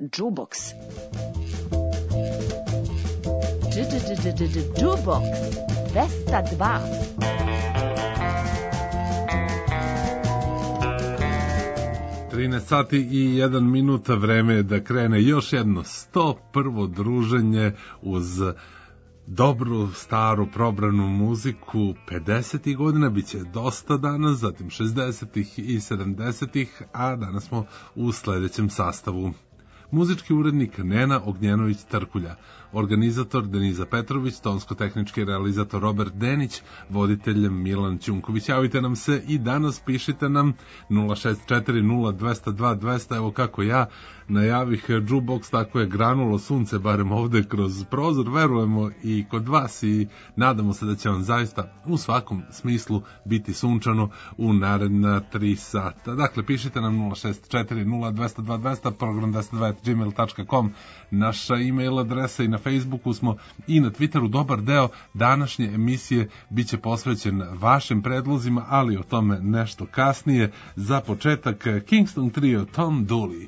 Jukebox. Jukebox 202. Sati i 1 minuta, vreme je da krene još jedno 101. druženje uz dobru, staru, probranu muziku 50. godina, bit će dosta danas, zatim 60. i 70. a danas smo u sledećem sastavu. Muzički urednik Nena Ognjenović-Trkulja, organizator Deniza Petrović, tonsko-tehnički realizator Robert Denić, voditelj Milan Ćunković. Javite nam se i danas, pišite nam 064-0202-200, evo kako ja najavih Jukebox, tako je granulo sunce, barem ovde kroz prozor, verujemo i kod vas i nadamo se da će vam zaista u svakom smislu biti sunčano u naredna 3 sata. Dakle, pišite nam 064-0202-200, program 202@gmail.com, naša e-mail adresa, i na Facebooku smo i na Twitteru. Dobar deo današnje emisije biće posvećen vašim predlozima, ali o tome nešto kasnije. Za početak Kingston Trio, Tom Dooley.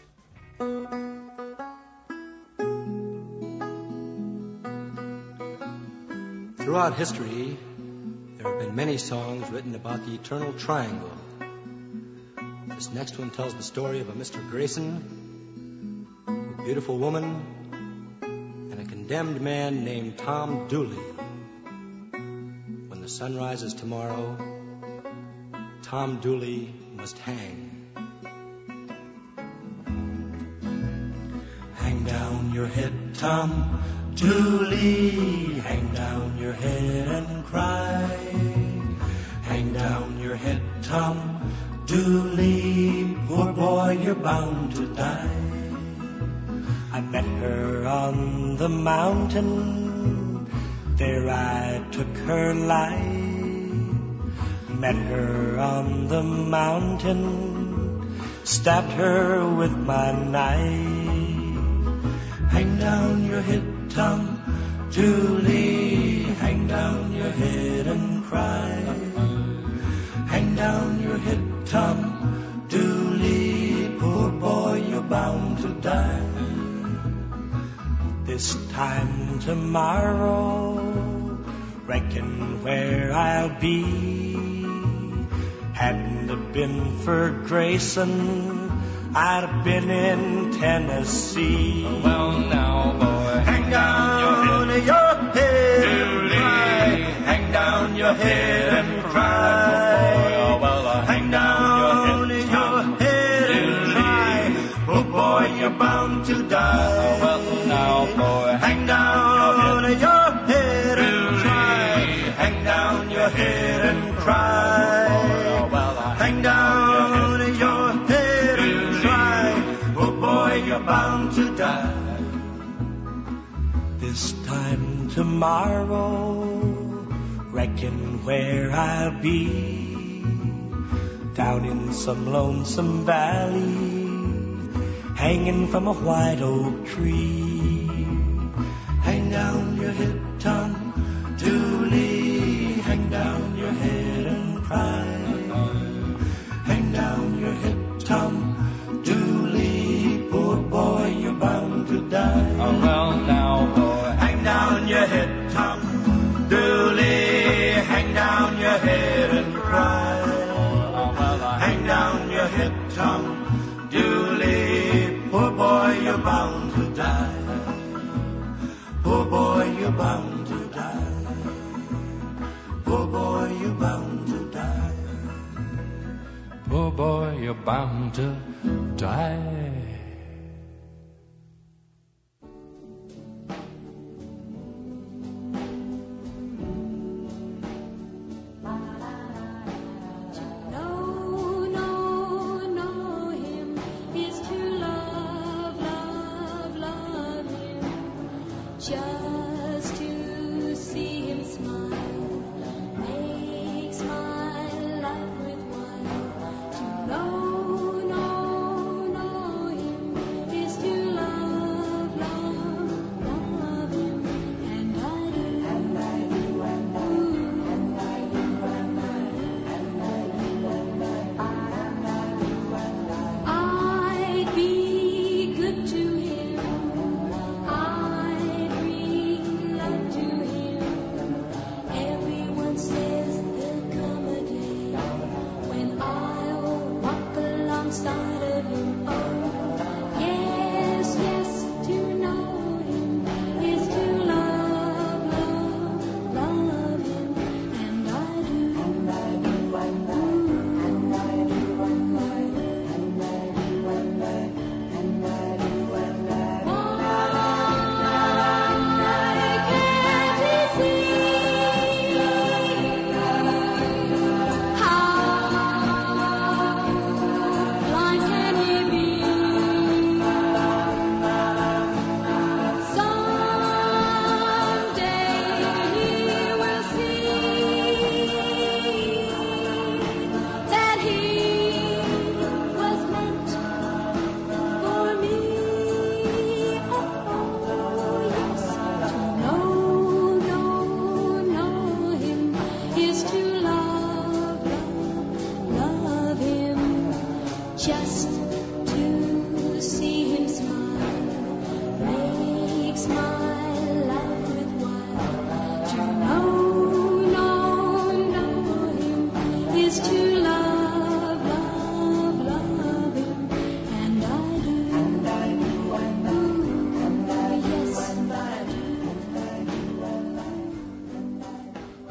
Throughout history, there have been many songs written about the eternal triangle. This next one tells the story of a Mr. Grayson, a beautiful woman, and a condemned man named Tom Dooley. When the sun rises tomorrow, Tom Dooley must hang. Hang down your head, Tom Dooley, hang down your head and cry. Hang down your head, Tom Dooley, poor boy, you're bound to die. I met her on the mountain, there I took her life. Met her on the mountain, stabbed her with my knife. Hang down your head, Tom Dooley, hang down your head and cry. Hang down your head, Tom Dooley, poor boy, you're bound to die. This time tomorrow, reckon where I'll be. Hadn't it been for Grayson, I'd have been in Tennessee. Well, now, boy, hang down your head and cry. Hang down your head and cry. Oh, well, hang down your head and cry. Oh, boy, you're bound to die. Oh, well, now, boy, hang down your head and cry. Hang down your head and cry. Oh, well, hang down your head and cry. Oh, boy, you're bound to die. This time tomorrow, reckon where I'll be. Down in some lonesome valley, hanging from a white oak tree. Hang down your head, Tom Dooley, hang down your head and cry. Hang down your head, Tom Dooley, poor boy, you're bound to die. Oh, well, now, boy, hang down your head, Tom Dooley, hang down your head and cry. Oh, well, hang down your head, Tom Dooley, poor boy, you're bound to die. Poor boy, you're bound to die. Poor boy, you're bound to die. Poor boy, you're bound to die. I'd be good to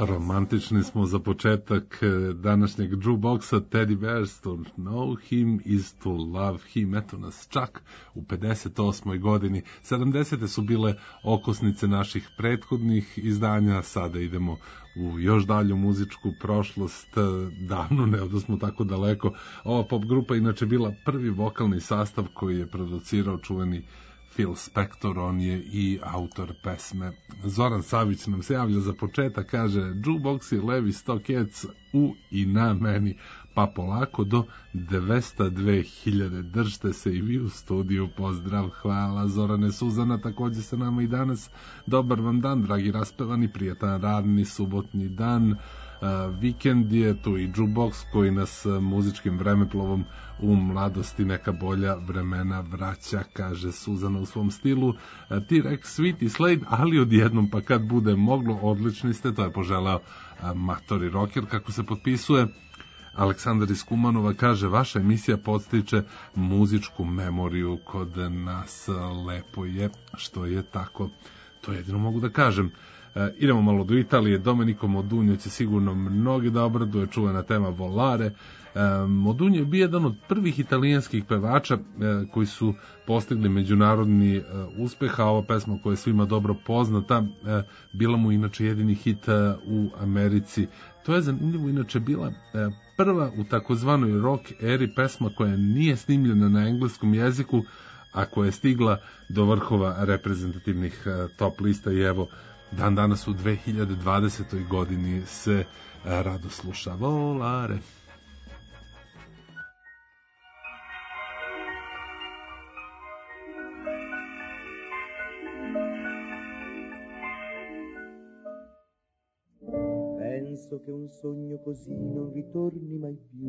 Romantični smo za početak današnjeg jukeboxa. Teddy Bears, to know him is to love him. Eto nas čak u 58. godini. 70. su bile okosnice naših prethodnih izdanja, sada idemo u još dalju muzičku prošlost, davno ne odnosmo tako daleko. Ova pop grupa inače bila prvi vokalni sastav koji je producirao čuveni Phil Spector, on je i autor pesme. Zoran Savić nam se javlja za početak, kaže jukebox je levi stokec u i na meni, pa polako do 902.000. Držite se i vi u studiju, pozdrav, hvala Zorane. Suzana također sa nama i danas. Dobar vam dan, dragi raspevani, prijetan radni subotnji dan. Vikend je tu i jukebox koji nas muzičkim vremeplovom u mladosti neka bolja vremena vraća, kaže Suzana u svom stilu. T-Rex, Sweet i Slade, ali odjednom pa kad bude moglo, odlični ste, to je poželao Matori Rocker, kako se potpisuje. Aleksandar iz Kumanova kaže, vaša emisija podstiče muzičku memoriju kod nas, lepo je što je tako, to jedino mogu da kažem. Idemo malo do Italije. Domenico Modugno će sigurno mnogi da obraduje, čuvena tema Volare. Modugno je bio jedan od prvih italijanskih pevača koji su postigli međunarodni uspeh, a ova pesma koja je svima dobro poznata bila mu inače jedini hit u Americi. To je zanimljivo, inače bila prva u takozvanoj rock eri pesma koja nije snimljena na engleskom jeziku, a koja je stigla do vrhova reprezentativnih top lista i evo dan danas u 2020. godini se rado sluša Volare. Penso che un sogno così non ritorni mai più.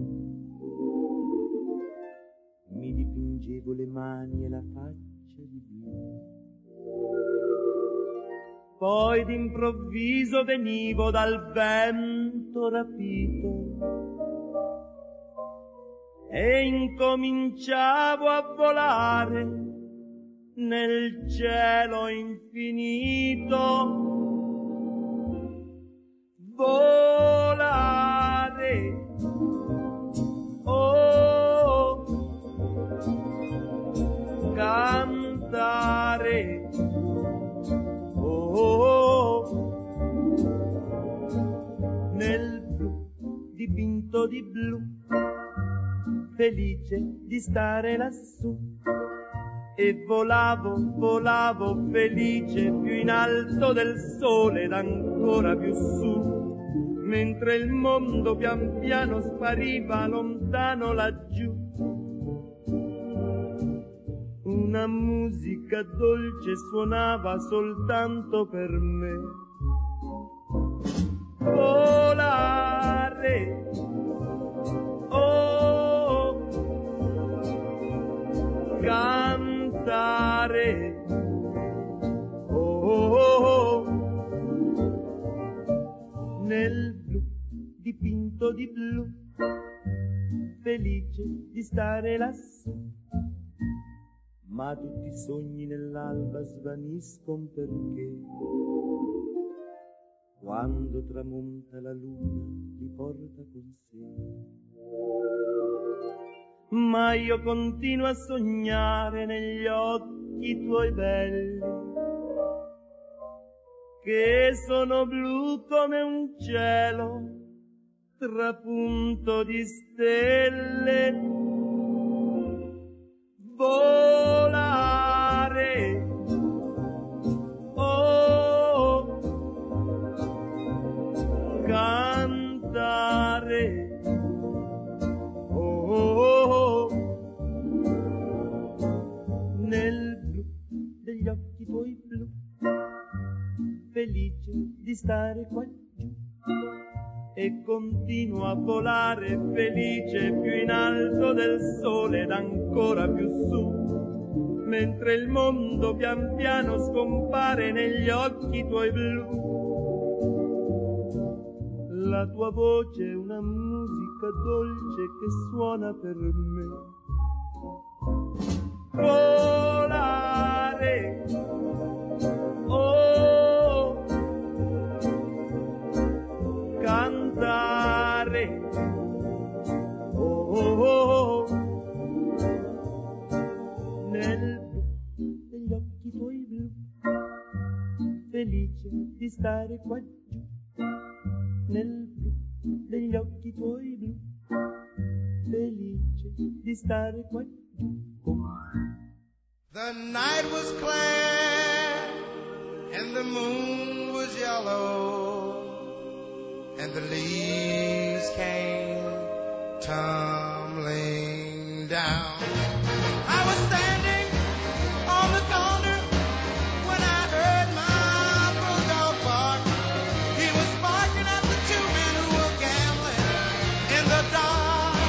Mi dipingevo le mani e la faccia di blu. Poi d'improvviso venivo dal vento rapito e incominciavo a volare nel cielo infinito. Volare, oh, cantare. Nel blu, dipinto di blu, felice di stare lassù, e volavo, volavo felice più in alto del sole ed ancora più su, mentre il mondo pian piano spariva lontano laggiù. Una musica dolce suonava soltanto per me. Volare, oh, cantare, oh, nel blu, dipinto di blu, felice di stare lassù. Ma tutti i sogni nell'alba svaniscono perché quando tramonta la luna li porta con sé. Ma io continuo a sognare negli occhi tuoi belli, che sono blu come un cielo trapunto di stelle. Volare, oh, cantare, oh, nel blu degli occhi tuoi blu, felice di stare qua giù, e continuo a volare felice più in alto del sole ed ancora più su, mentre il mondo pian piano scompare negli occhi tuoi blu. La tua voce è una musica dolce che suona per me. Volare, oh, di stare qua giù, nel blu degli occhi tuoi blu, felice di stare qua giù con me. The night was clear and the moon was yellow and the leaves came tumbling down. I was standing on the corner when I heard my bulldog bark. He was barking at the two men who were gambling in the dark.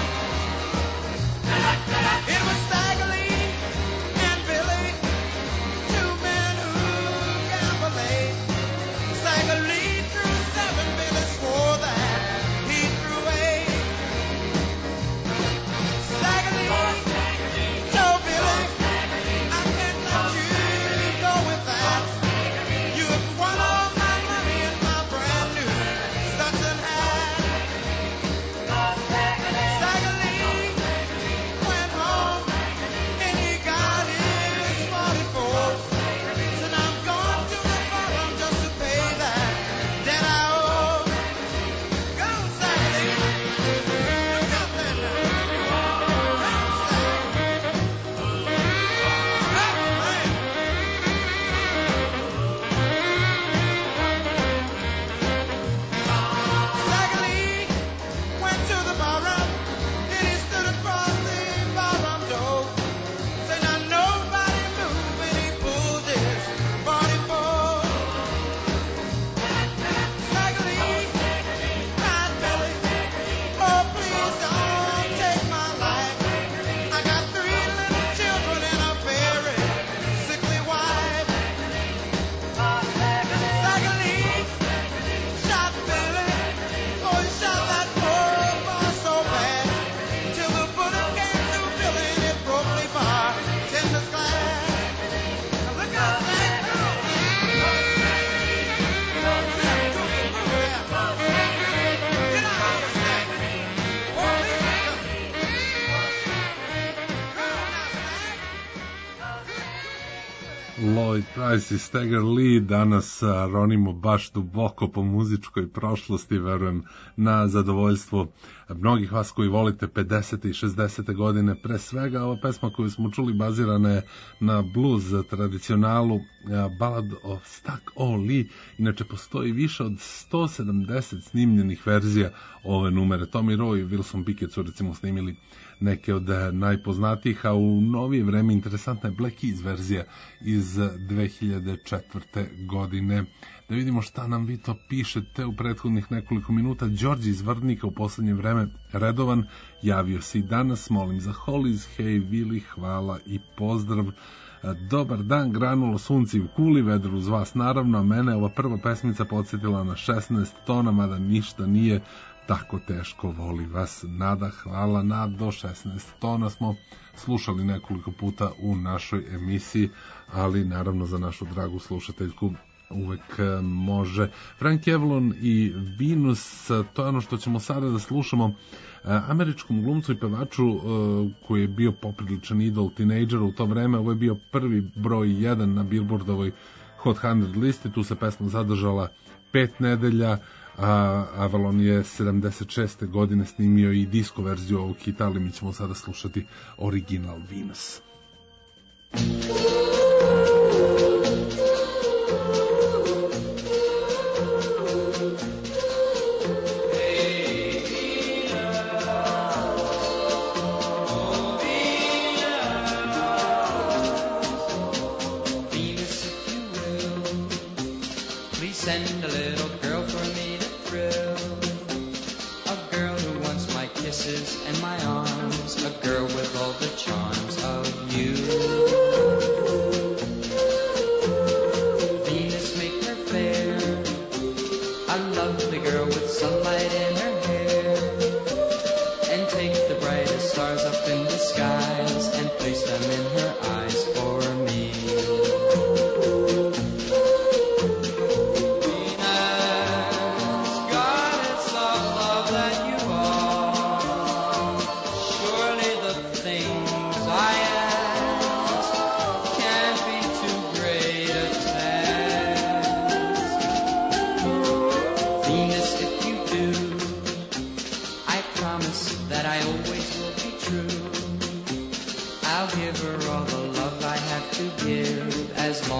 It was Stagger Lee and Billy, two men who gamble late. Stagger Lee drew 7, Billy swore that he drew 8. Stagger Lee told Billy, I can't let you go with that. You have won all my money and my brand new Stetson hat. Stagger Lee went home and he got his 44. Said I'm going to the bottom just to pay that debt I owe. Go Stagger Lee, look out there now. Stagger Lee went to the barroom, then he stood across the barroom door. Said now nobody move, and he pulled his 44. Stagger Lee cried Billy, oh please don't take my life. I got 3 little children and a very sickly wife. Stagger Lee shot Billy, oh he shot that poor boy so bad, till the bullet came through Billy and it broke the bartender's glass. Now look out, Stagger! Get out of here, Stagger! Oh, listen. Lloyd Price i Stagger Lee danas ronimo baš duboko po muzičkoj prošlosti, verujem na zadovoljstvo mnogih vas koji volite 50. i 60. godine. Pre svega ova pesma koju smo čuli bazirana je na blues tradicionalu Ballad of Stuck O' Lee. Inače postoji više od 170 snimljenih verzija ove numere. Tommy Roy i Wilson Pickett su recimo snimili neke od najpoznatijih, a u novije vreme interesantna je Black Keys verzija iz 2004. godine. Da vidimo šta nam vi to pišete u prethodnih nekoliko minuta. Đorđe iz Vrdnika u poslednje vreme redovan, javio se i danas, molim za Hollies, hej Vili, hvala i pozdrav. Dobar dan, granulo sunci u kuli, vedro uz vas naravno, a mene ova prva pesmica podsjetila na 16 tona, mada ništa nije tako teško, voli vas Nada. Hvala Nado, 16 tona smo slušali nekoliko puta u našoj emisiji, ali naravno za našu dragu slušateljku uvek može. Frank Avalon i Venus, to je ono što ćemo sada da slušamo. Američkom glumcu i pevaču koji je bio popriličan idol tinejdžera u to vreme, ovo je bio prvi broj 1 na Billboardovoj Hot 100 listi, tu se pesma zadržala 5 nedelja, a Avalon je 76. godine snimio i disco verziju ovog hita, ali mi ćemo sada slušati original Venus. Send a little girl for me to thrill, a girl who wants my kisses and my arms, a girl with all the charms of you. Venus, make her fair, a lovely girl with sunlight in her hair, and take the brightest stars up in the skies and place them in her eyes for me. Thing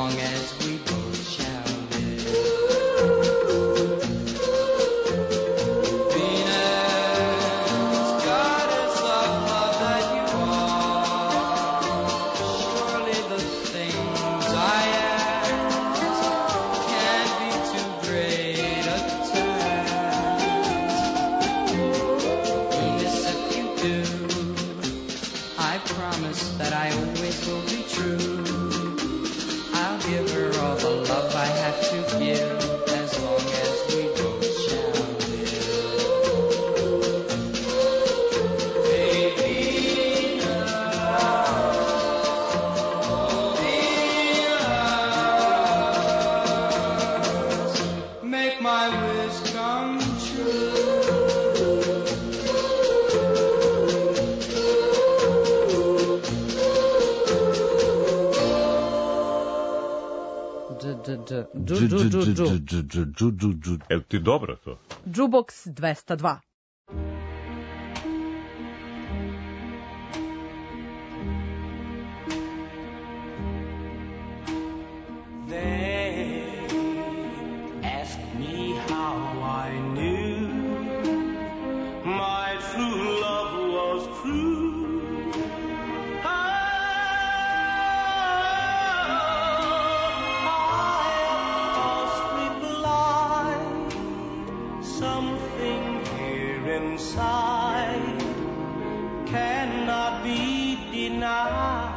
long as we both shall live. Venus, goddess of love that you are, surely the things I ask can't be too great a task. Venus, if you do, I promise that I always will be true. I'll give her all the love I have to give, as long as we both shall live. Baby, make my wish come true. Jel ti dobro to? Jukebox 202. They asked me how I knew my true love was true. I must reply, something here inside cannot be denied.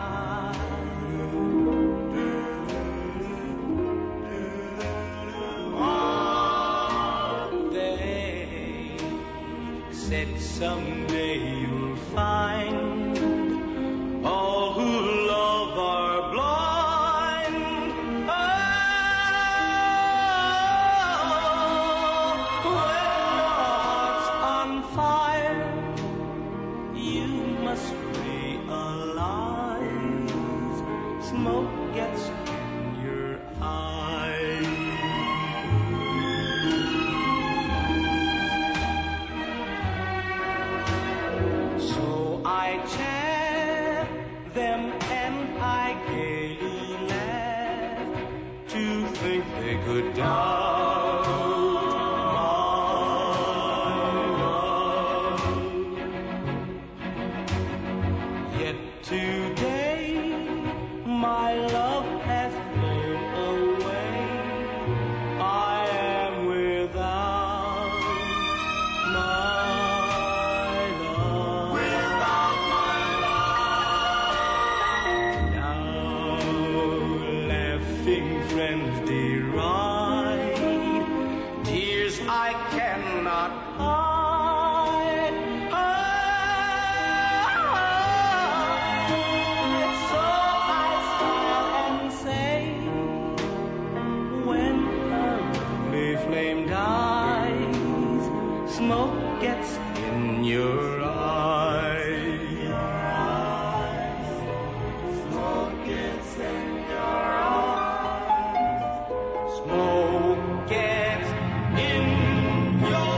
They said someday you'll find all who love are blind. Oh, when your heart's on fire, you must realize smoke gets in your eyes. So I chaff them and I gaily laugh to think they could doubt my love. Yet today my love has flown away. I am without my love. Without my love. Now laughing friends deride tears I cannot hide. So I smile and say, when her lovely flame dies, smoke gets in your eyes. Smoke gets in your eyes. Smoke gets in your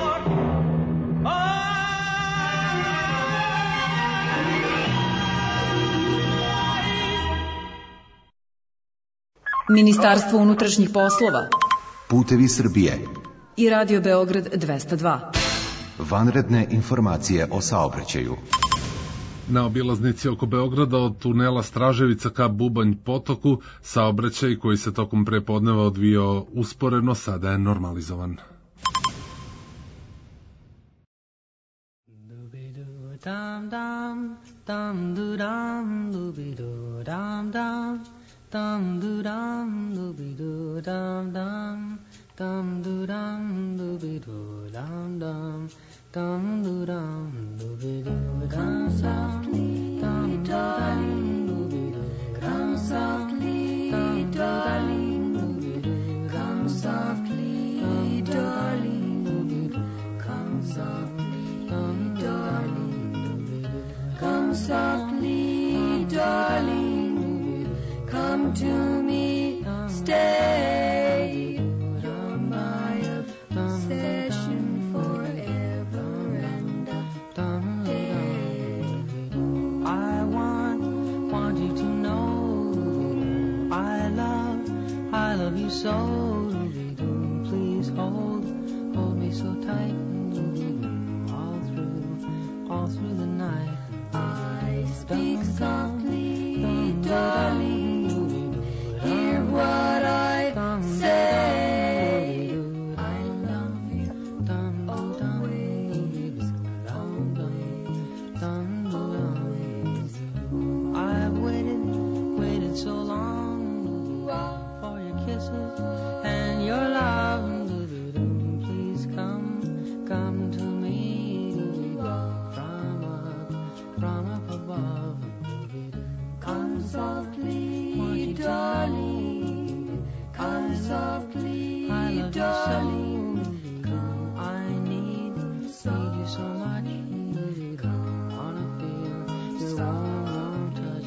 Ministarstvo unutrašnjih poslova Putevi Srbije. I Radio Beograd 202. Vanredne informacije o saobraćaju. Na obilaznici oko Beograda od tunela Straževica ka Bubanj potoku saobraćaj koji se tokom prepodneva odvijao usporeno sada je normalizovan. Dum dum dum do dum do dum dum dum do dum do dum dum dum do dum do dum dum dum do dum do come softly darling come softly darling come softly darling come softly darling come softly darling come to me stay my obsession forever and a day. I want you to know I love I love you so, doobie-doo. Please hold me so tight, doobie-doo. All through the night. I speak softly, darling, hear what I say. I love you always. I've waited so long for your kisses and your love. Please come to me from up above. Come softly, darling. Come softly, darling. I need you so much. Wanna feel your warm touch.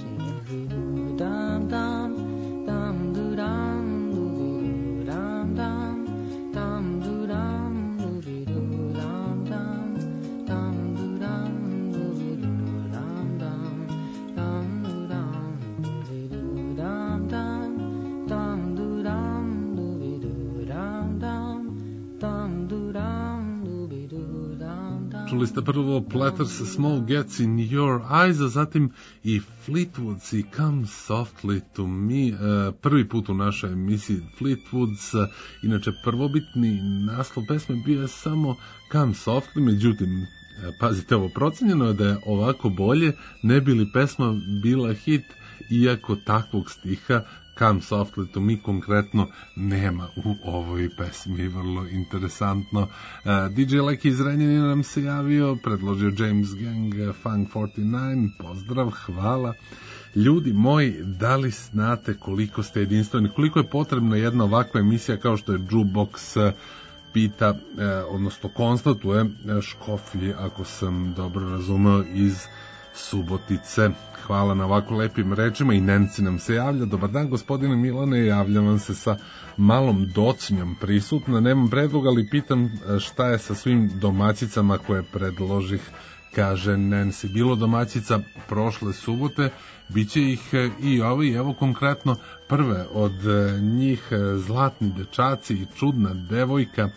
Dum dum dum doo dum doo dum dum dum doo dum doo dum dum dum doo dum doo dum dum dum doo dum doo dum dum dum doo dum doo dum dum dum doo dum doo dum dum. Čuli ste prvo Platters Small Gets in Your Eyes, a zatim i Fleetwoods i Come Softly to Me. Prvi put u našoj emisiji Fleetwoods, inače prvobitni naslov pesme bio je samo Come Softly, međutim, pazite ovo, procenjeno je da je ovako bolje, ne bi li pesma bila hit, iako takvog stiha Come Softly to Me konkretno nema u ovoj pesmi. Vrlo interesantno. DJ Leki iz Renjanina nam se javio, predložio James Gang, Funk 49, pozdrav, hvala. Ljudi moji, da li znate koliko ste jedinstveni, koliko je potrebna jedna ovakva emisija kao što je Jukebox, pita, odnosno konstatuje Škoflji, ako sam dobro razumeo, iz Subotice. Hvala na ovako lepim rečima. I Nenci nam se javlja. Dobar dan, gospodine Milane, javljam vam se sa malom docnjom prisutna. Nemam predlog, ali pitam šta je sa svim domaćicama koje predložih, kaže Nancy. Bilo domaćica prošle subote, bit će ih i ovi, evo konkretno prve od njih, Zlatni dečaci i Čudna devojka.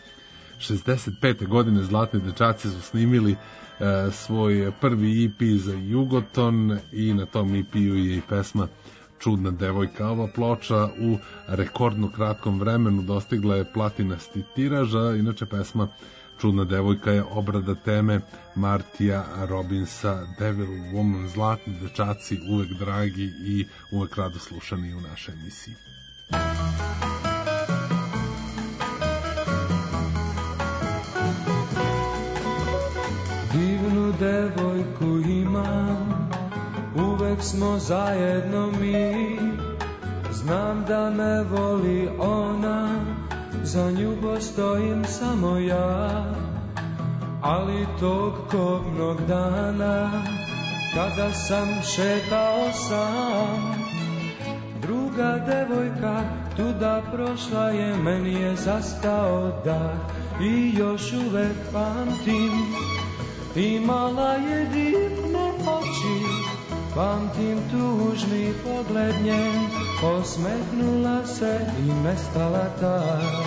65. godine Zlatni dečaci su snimili svoj prvi EP za Jugoton i na tom EP-u je i pesma Čudna devojka. Ova ploča u rekordno kratkom vremenu dostigla je platinasti tiraža, inače pesma Čudna devojka je obrada teme Martija Robinsa, Devil Woman. Zlatni dečaci, uvek dragi i uvek rado slušani u našoj emisiji. Divnu devojku imam, uvek smo zajedno mi. Znam da me voli ona, za nju postojim samo ja. Ali tog kobnog dana, kada sam šetao sam, druga devojka tuda prošla je, meni je zastao dah i još uvek pamtim. Imala je divne oči, pamtim tužni pogled njen, osmehнула se i nestala tak.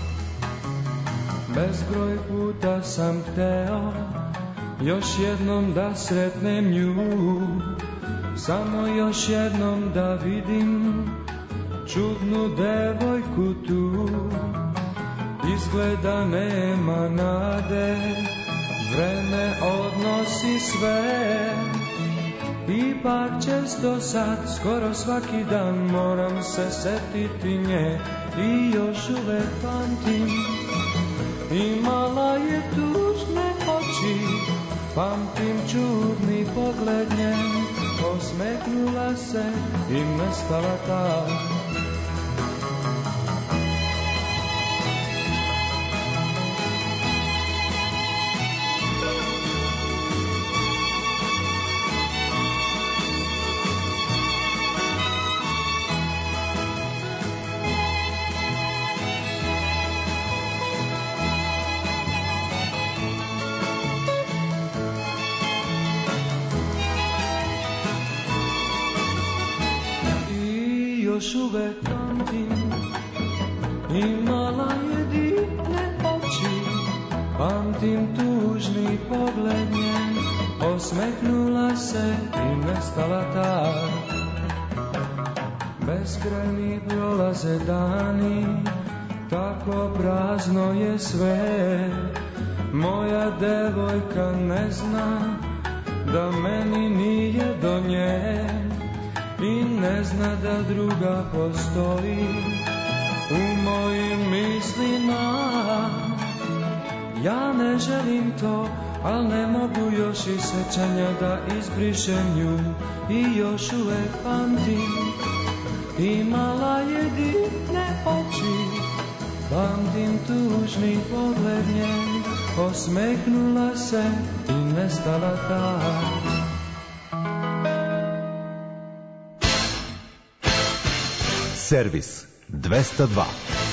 Bezbroj puta sam hteo još jednom da sretnem nju, samo još jednom da vidim čudnu devojku tu. Izgleda nema nade, vreme odnosi sve, ipak često sad, skoro svaki dan moram se setiti nje i još uvek pamtim. Imala je tužne oči, pamtim čudni pogled njen, osmehнула se i nestala tak. Još uvek pamtim Imala je divne oči, pamtim tužni pogled njen, osmeknula se i nestala tak. Beskrajni prolaze dani, tako prazno je sve. Moja devojka ne zna da meni nije do nje i ne zna da druga postoji u mojim mislima. Ja ne želim to, al ne mogu još iz sećanja da izbrišem nju i još uvek pamtim. Imala je divne oči, pamtim tužni pogled njen, osmeknula se i nestala tak. Servis 202.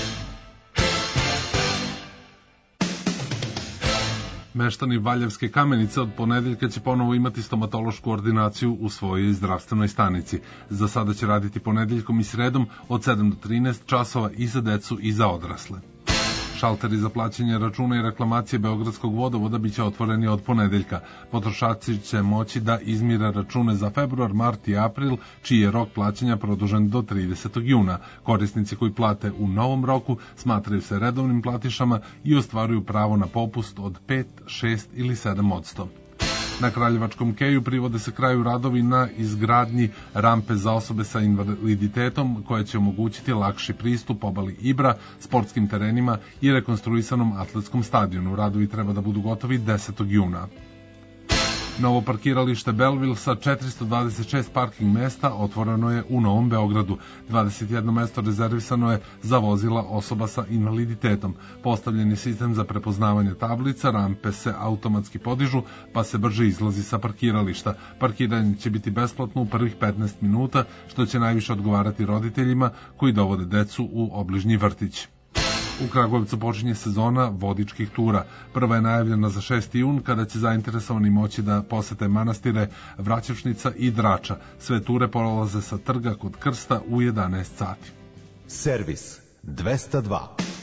Meštani Valjevske Kamenice od ponedeljka će ponovo imati stomatološku ordinaciju u svojoj zdravstvenoj stanici. Za sada će raditi ponedeljkom i sredom od 7 do 13 časova i za decu i za odrasle. Šalteri za plaćanje računa i reklamacije Beogradskog vodovoda biće otvoreni od ponedeljka. Potrošači će moći da izmire račune za februar, mart i april, čiji je rok plaćanja produžen do 30. juna. Korisnici koji plate u novom roku smatraju se redovnim platišama i ostvaruju pravo na popust od 5, 6 ili 7%. Na Kraljevačkom keju privode se kraju radovi na izgradnji rampe za osobe sa invaliditetom koja će omogućiti lakši pristup obali Ibra, sportskim terenima i rekonstruisanom atletskom stadionu. Radovi treba da budu gotovi 10. juna. Novo parkiralište Belleville sa 426 parking mesta otvoreno je u Novom Beogradu. 21 mesto rezervisano je za vozila osoba sa invaliditetom. Postavljen je sistem za prepoznavanje tablica, rampe se automatski podižu, pa se brže izlazi sa parkirališta. Parkiranje će biti besplatno u prvih 15 minuta, što će najviše odgovarati roditeljima koji dovode decu u obližnji vrtić. U Kragujevcu počinje sezona vodičkih tura. Prva je najavljena za 6. jun, kada će zainteresovani moći da posete manastire Vraćevšnica i Drača. Sve ture polaze sa trga kod Krsta u 11 sati. Servis 202.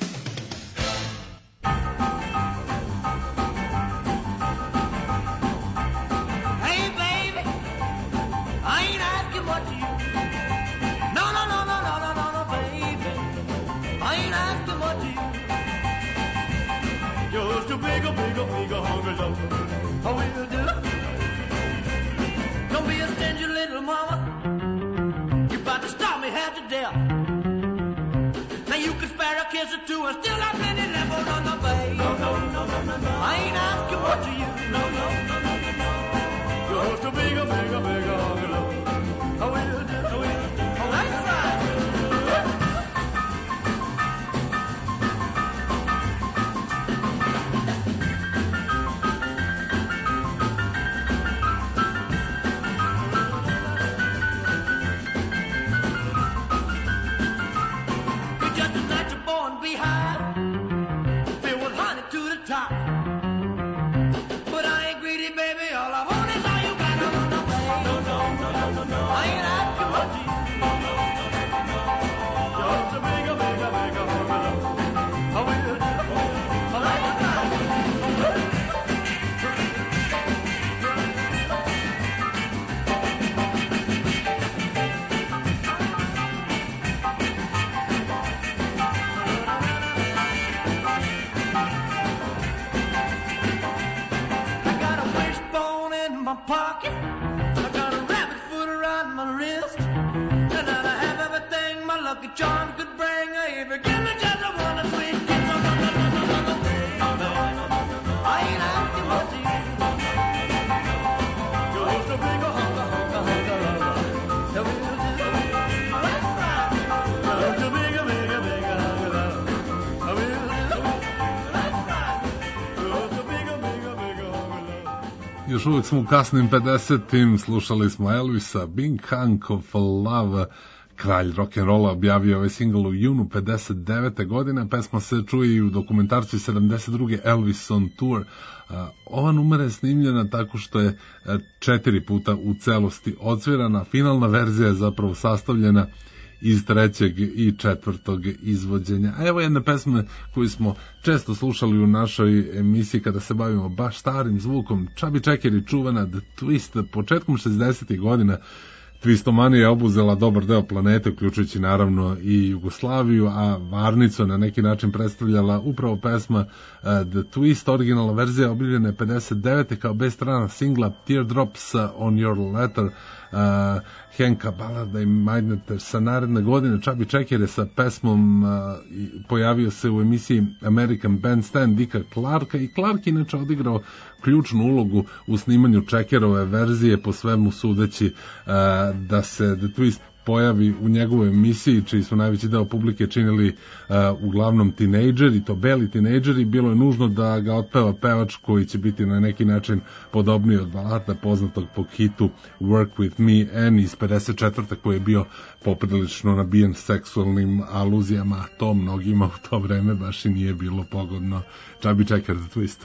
Kiss or two, and still I'm in the level on the bay. No, no, no, no, no, no. I ain't asking what to you. No, no, no, no, no, no. Just a bigger, bigger, bigger hungry love. I will do, I will do. Oh, that's right. Pocket, I got a rabbit foot around my wrist, and I have everything my lucky charm could bring. If give me just a one sweet kiss, no, no, no, no, no, no, no, I ain't asking what to you. Just a big hunker, hunker, hunker, hunker. That's right. Just a bigger, bigger, bigger hunker, love. I will do. That's right. Just a bigger, bigger, bigger hunker, love. Još uvijek smo u kasnim 50-im, slušali smo Elvisa, Big Hunk of Love. Kralj rock'n'rolla objavio ovaj singl u junu 59. godine, pesma se čuje i u dokumentarcu 72. Elvis on Tour. Ova numera je snimljena tako što je 4 puta u celosti odsvirana, finalna verzija je zapravo sastavljena iz 3. i 4. izvođenja. A evo jedne pesme koju smo često slušali u našoj emisiji kada se bavimo baš starim zvukom. Chubby Checker i čuvena The Twist. Početkom 60. godina Twistomanija je obuzela dobar deo planete, uključujući naravno i Jugoslaviju, a varnicu na neki način predstavljala upravo pesma The Twist. Originalna verzija objavljena je 59. kao B-strana singla Teardrops on Your Letter Henka Ballada i Mindneter. Sa naredne godine Chubby Checker je sa pesmom pojavio se u emisiji American Bandstand Dicka Clarka i Clark inače odigrao ključnu ulogu u snimanju Checkerove verzije, po svemu sudeći da se The Twist pojavi u njegovoj emisiji, čiji su najveći deo publike činili uglavnom tinejdžeri, to beli tinejdžeri. Bilo je nužno da ga otpeva pevač koji će biti na neki način podobniji od balada poznatog po hitu Work With Me Annie iz 54. koji je bio poprilično nabijen seksualnim aluzijama. To mnogima u to vreme baš i nije bilo pogodno. Chubby Checker, The Twist.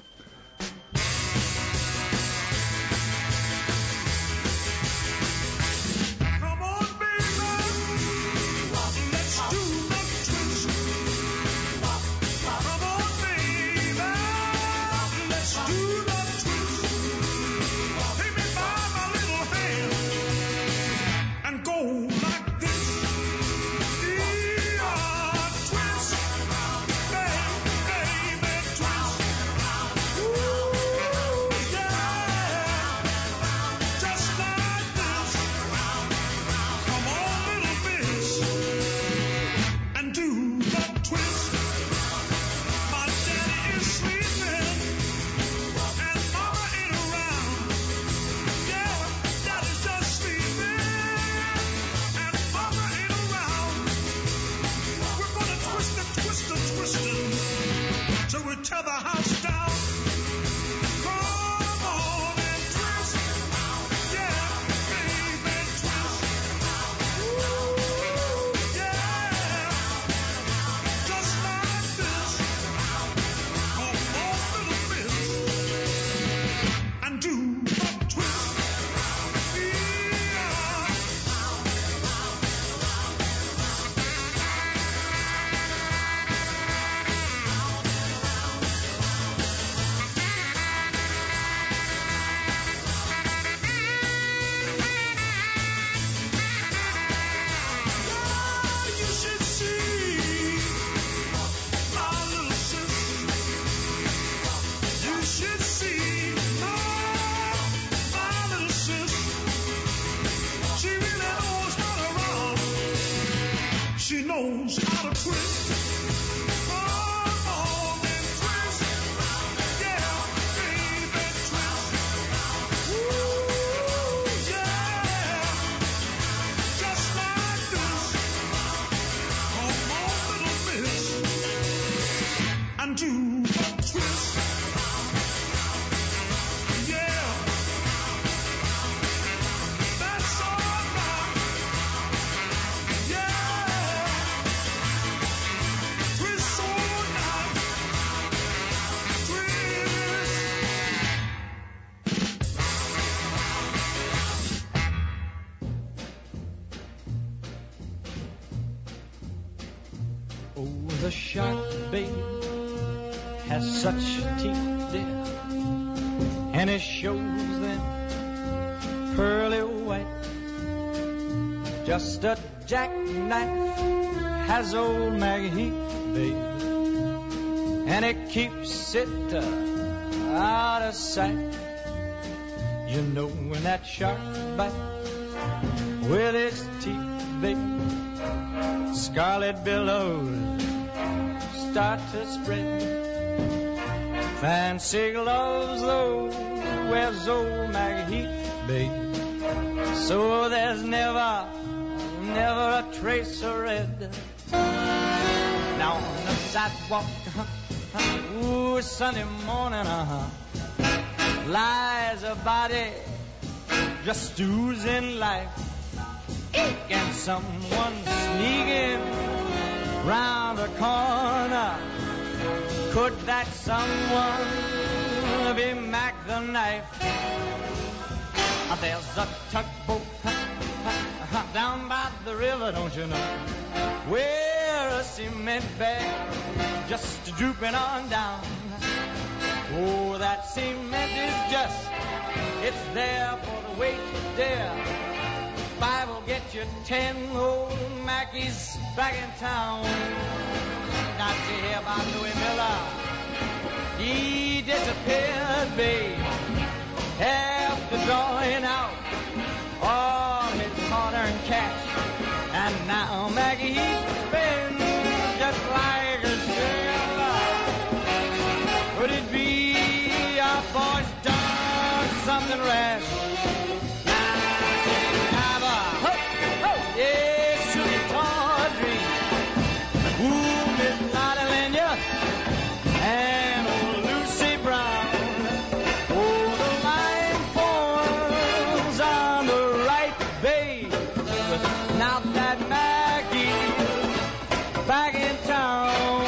The shark, babe, has such teeth, dear, and it shows them pearly white. Just a jackknife has old Maggie Heath, babe, and it keeps it out of sight. You know when that shark bites with its teeth, babe, scarlet billows start to spread. Fancy gloves, though, wears old Maggie Heath, babe, so there's never a trace of red. Now on the sidewalk, ooh, Sunday morning, lies a body just oozing life. And someone sneaking round the corner. Could that someone be Mac the Knife? There's a tugboat down by the river, don't you know? Where a cement bag just drooping on down. Oh, that cement is just, it's there for the weight to dare. 5 will get you 10 old Mackies back in town. Got to hear about Louis Miller. He disappeared, babe, after drawing out all his hard-earned cash. And now Maggie, he's been just like a sailor. Could it be our boy's done something rash? And old Lucy Brown. Oh, the line forms on the right, babe. Now that Maggie's back in town.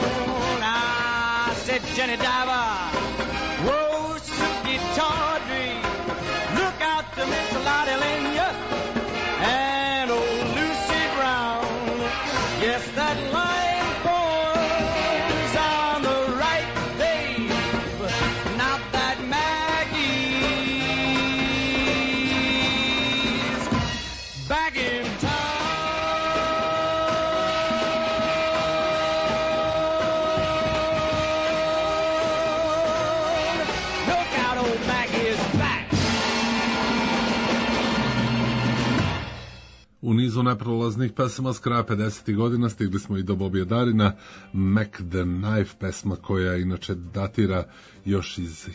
I said, Jenny Diver, whoa, Suki Tawdry, look out to Miss Lottie Lenya and old Lucy Brown. Yes, that line U nizu neprolaznih pesama s kraja 50. godina stigli smo i do Bobija Darina, Mac the Knife, pesma koja inače datira još iz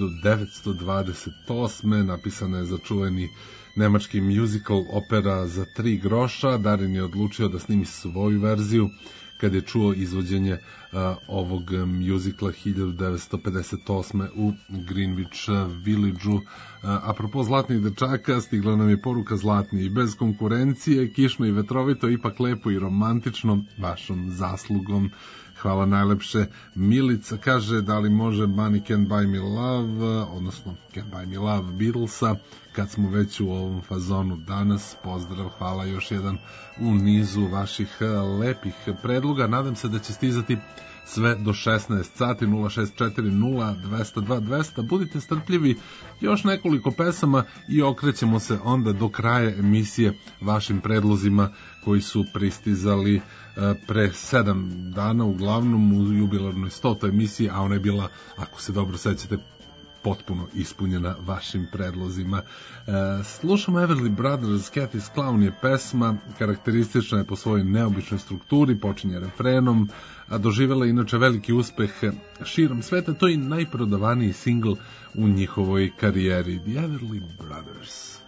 1928. Napisana je za čuveni nemački musical opera za 3 groša. Darin je odlučio da snimi svoju verziju kad je čuo izvođenje ovog mjuzikla 1958. u Greenwich Village-u. Apropo zlatnih dečaka, stigla nam je poruka zlatni i bez konkurencije, kišno i vetrovito, ipak lepo i romantično, vašom zaslugom. Hvala najlepše. Milica kaže da li može Money Can't Buy Me Love, odnosno Can't Buy Me Love Beatlesa, kad smo već u ovom fazonu danas. Pozdrav, hvala još jedan u nizu vaših lepih predloga. Nadam se da će stizati sve do 16 sati. 064020202. Budite strpljivi, još nekoliko pesama i okrećemo se onda do kraja emisije vašim predlozima koji su pristizali pre 7 dana, uglavnom u jubilarnoj 100. emisiji, a ona je bila, ako se dobro sećate, potpuno ispunjena vašim predlozima. Slušamo Everly Brothers, Cathy's Clown je pesma, karakteristična je po svojoj neobičnoj strukturi, počinje refrenom, a doživjela je inače veliki uspeh širom sveta. To je i najprodavaniji singl u njihovoj karijeri. The Everly Brothers.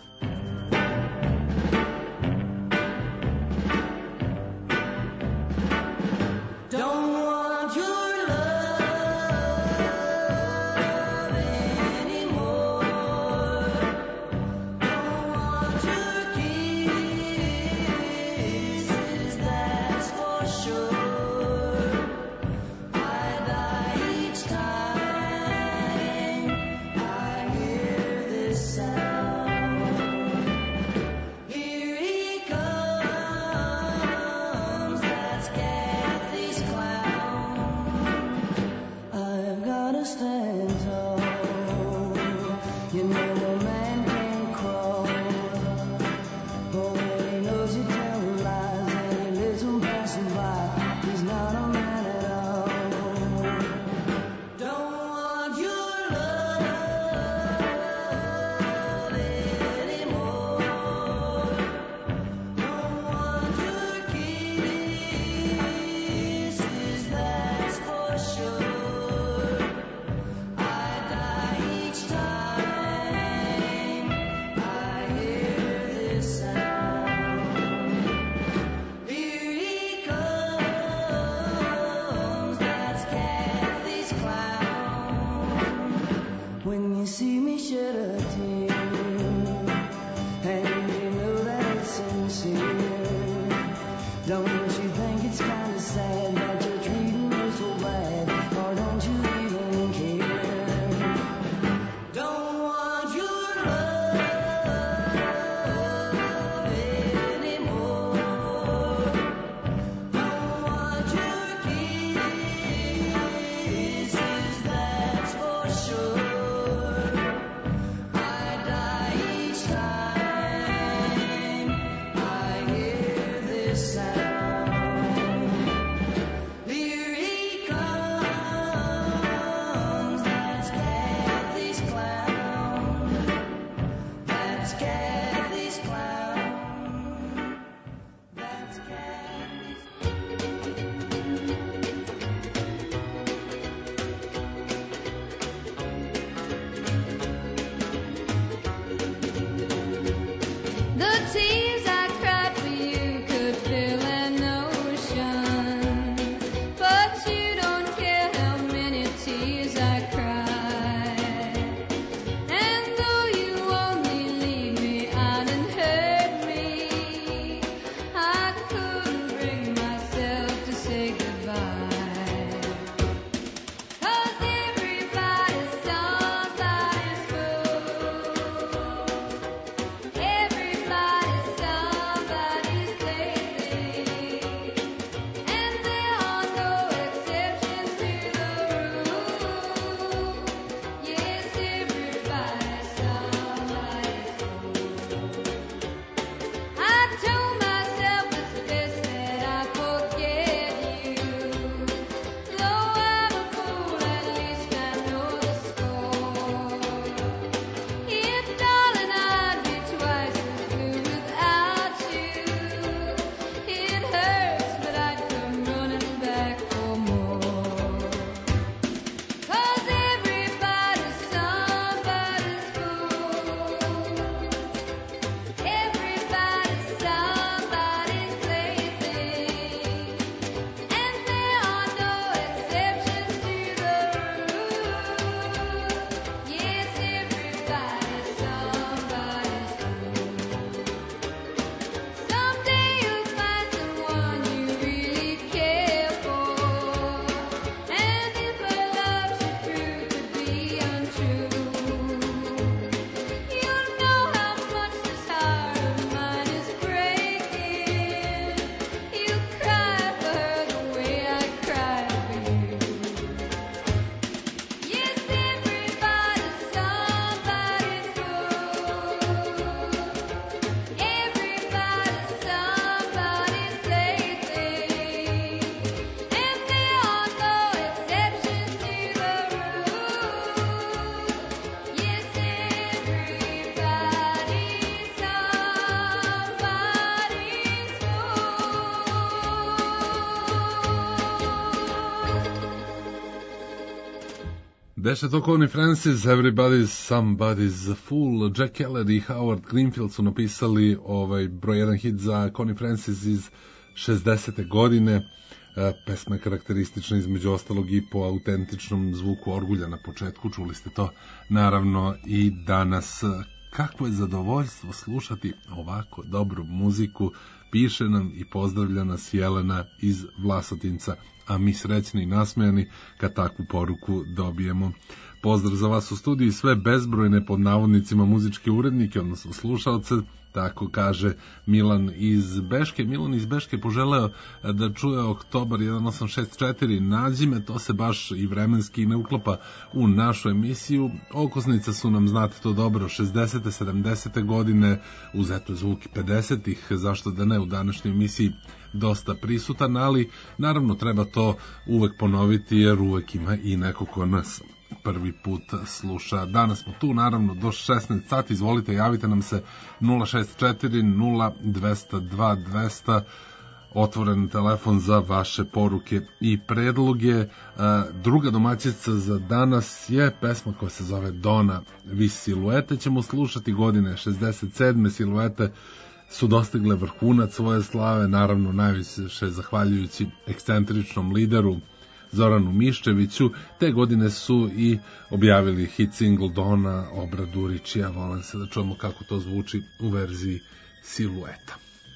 Beše to Connie Francis, Everybody's Somebody's Fool. Jack Keller i Howard Greenfield su napisali broj 1 hit za Connie Francis iz 60. godine. Pesma je karakteristična između ostalog i po autentičnom zvuku orgulja na početku, čuli ste to naravno i danas. Kakvo je zadovoljstvo slušati ovako dobru muziku, piše nam i pozdravlja nas Jelena iz Vlasotinca, a mi srećni i nasmejani kad takvu poruku dobijemo. Pozdrav za vas u studiju i sve bezbrojne pod navodnicima muzičke urednike, odnosno slušalce, tako kaže Milan iz Beške. Milan iz Beške poželeo da čuje Oktobar 1864, nađi me, to se baš i vremenski ne uklapa u našu emisiju. Okosnice su nam, znate to dobro, 60. 70. godine, uzeto je zvuk 50-ih, zašto da ne, u današnjoj emisiji dosta prisutan, ali naravno treba to uvek ponoviti jer uvek ima i neko ko nas prvi put sluša. Danas smo tu naravno do 16 sati, izvolite, javite nam se 064 0202 200, otvoren telefon za vaše poruke i predloge. Druga domaćica za danas je pesma koja se zove Dona Vis Siluete, ćemo slušati godine 67. Siluete su dostigle vrhunac svoje slave, naravno najviše zahvaljujući ekscentričnom lideru Zoranu Miščeviću. Te godine su i objavili hit single Dona, obradu Ričija Valensa. Da čujemo kako to zvuči u verziji Silueta.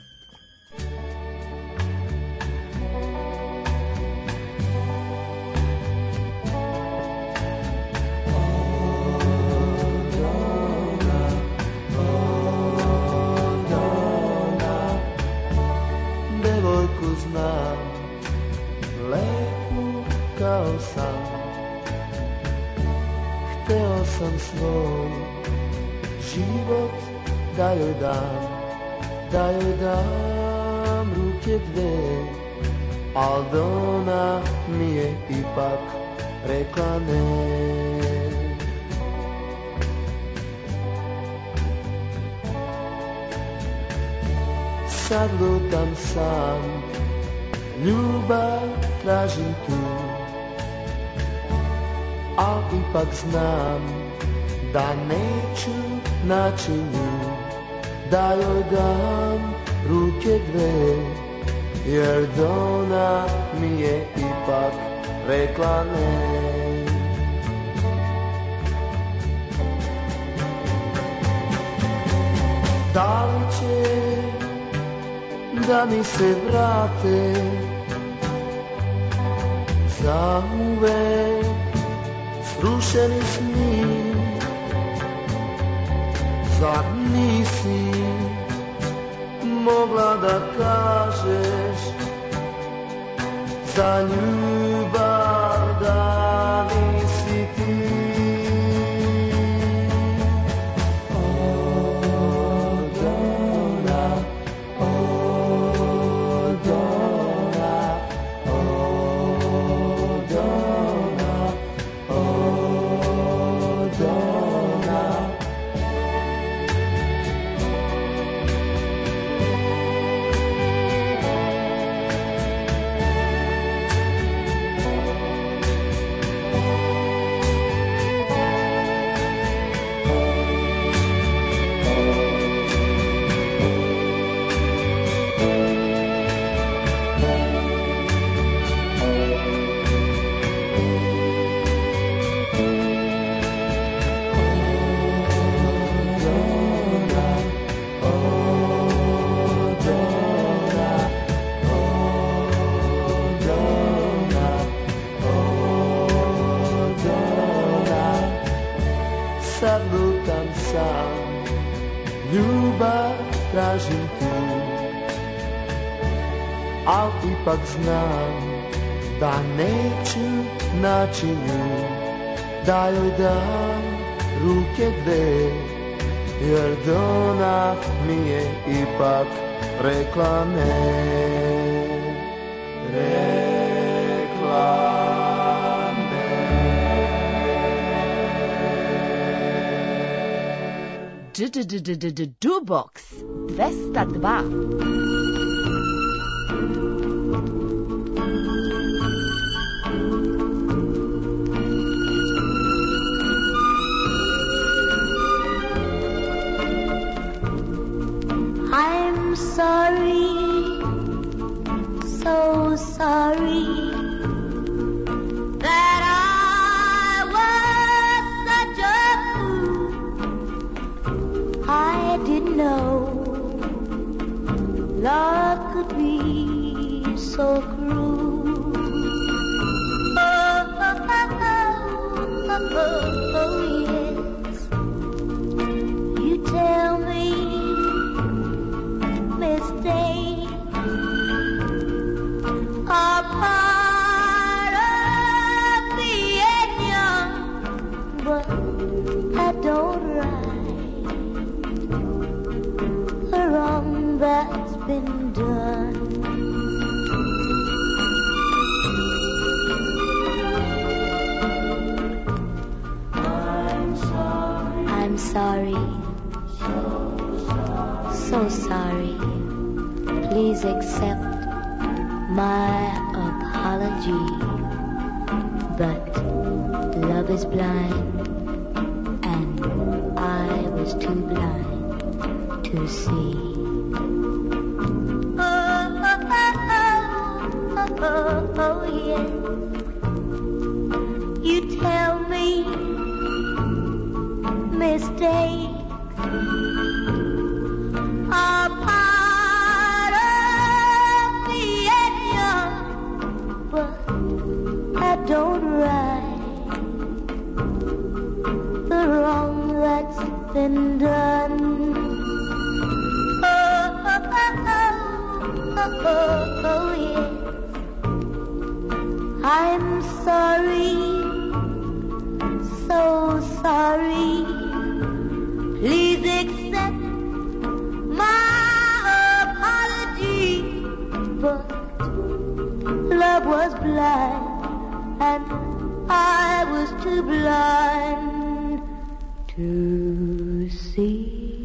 Devojku znam, lepu kao sam, hteo sam svoj život da joj dam ruke dve, al ona mi je ipak rekla ne. Sad lutam sam, ljubav tražim tu, al ipak znam da neću naći nju, da joj dam ruke dve, jer ona mi je ipak rekla ne. Da li će da mi se vrate za uvek srušeni sni? Zar nisi mogla da kažeš za ljubav da nisi ti? Tražim tu, al ipak znam da neću naći nju, da joj dam ruke dve, jer ona mi je ipak rekla ne. Rekla Dubox 202. so sorry that I was such a fool. I didn't know love could be so cruel. Oh, yes. You tell me mistakes are part of being young, but that don't right the wrong that's been done. I'm sorry, so sorry. Please accept my apology. But love is blind, and I was too blind to see. Oh, yeah. You tell me mistakes are part of being young, but that don't right the wrong that's been done. Oh, yeah. I'm sorry, so sorry. Please accept my apology. But love was blind, and I was too blind to see.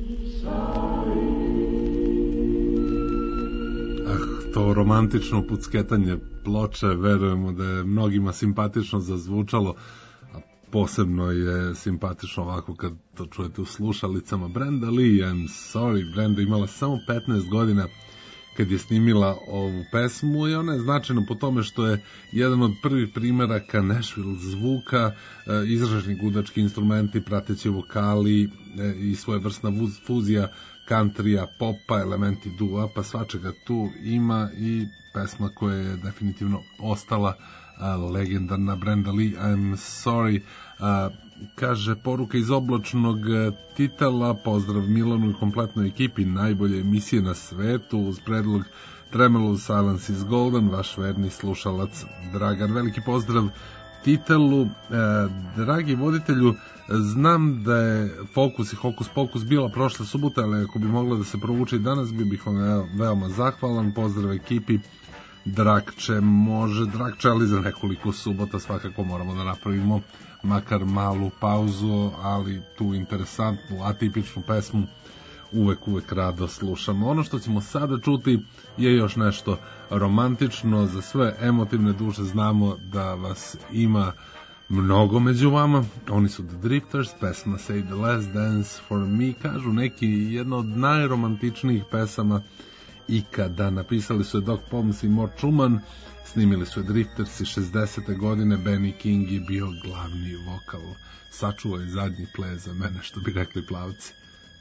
To romantično pucketanje ploče, verujemo da je mnogima simpatično zazvučalo, a posebno je simpatično ovako kad to čujete u slušalicama. Brenda Lee, I'm sorry, Brenda imala samo 15 godina kad je snimila ovu pesmu i ona je značajna po tome što je jedan od prvih primeraka Nashville zvuka, izraženi gudački instrumenti, prateći vokali i svojevrsna fuzija countrya, popa, elementi doo-wapa, svačega tu ima i pesma koja je definitivno ostala legendarna. Brenda Lee, I'm sorry. Kaže, poruka iz oblačnog titela, pozdrav Milanu i kompletnoj ekipi najbolje emisije na svetu, uz predlog Tremolo Silence is Golden, vaš verni slušalac Dragan. Veliki pozdrav titelu. Dragi voditelju, znam da je Fokus i Hokus Pokus bila prošle subote, ali ako bi mogla da se provuče i danas, bih vam veoma zahvalan. Pozdrav ekipi. Drakče, može Drakče, ali za nekoliko subota svakako moramo da napravimo makar malu pauzu, ali tu interesantnu, atipičnu pesmu uvek rado slušamo. Ono što ćemo sada čuti je još nešto romantično za sve emotivne duše. Znamo da vas ima mnogo među vama. Oni su The Drifters, pesma Say the Last Dance for Me, kažu neki jedna od najromantičnijih pesama ikada. Napisali su je Doc Pomus i Mort Schumann, snimili su je Drifters i 60. godine, Benny King je bio glavni vokal. Sačuvaj zadnji ples za mene, što bi rekli plavci.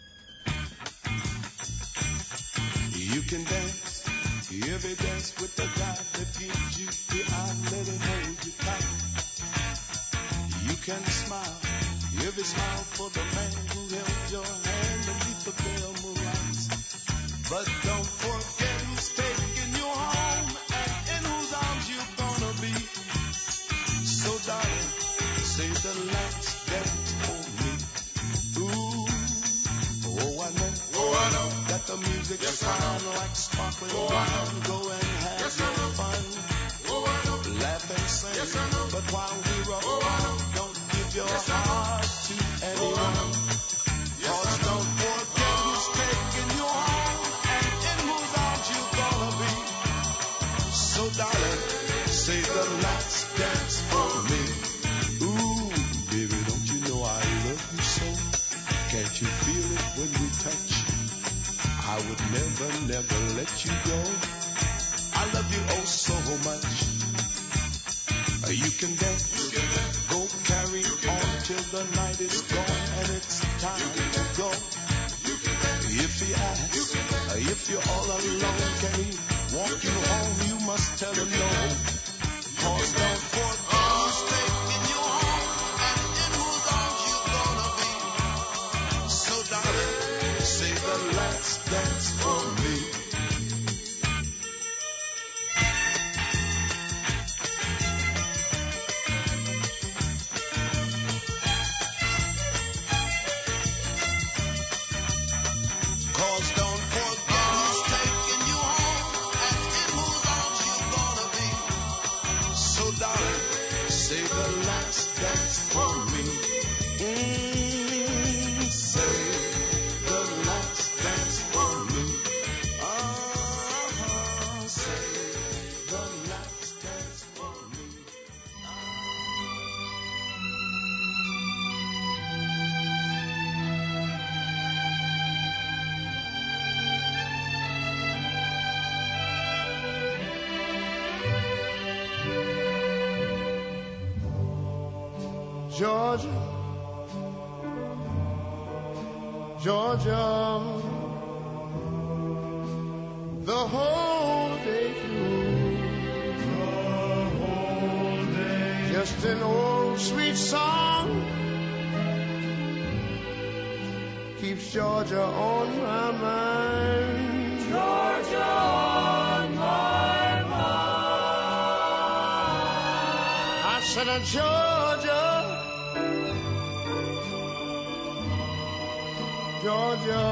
You can dance, every dance with the guy that gives you the eye, let him hold you tight. You can smile, every smile for the man who held your hand beneath the pale moonlight. But don't forget who's taking you home and in whose arms you're gonna be. So darling, say the last dance for me. Ooh, oh I know that the music sound like sparkling wine. Go and have your fun, laugh and sing. But while we roll, don't give your heart to anyone. Cause don't forget who's taking you home and in whose arms you're gonna be. So darling, say the last dance for me. Ooh, baby, don't you know I love you so? Can't you feel it when we touch? I would never let you go. I love love you oh so much. You can dance, go carry on till the night is gone and it's time to go. If he asks, if you're all alone, can he walk you home? You must tell him no. 'Cause don't forget who's taking you home and in whose arms you're gonna be. So darling, say the last dance for me. Georgia, Georgia, the whole day through, just an old sweet song keeps Georgia on my mind. Georgia on my mind. I said, Georgia, Georgia,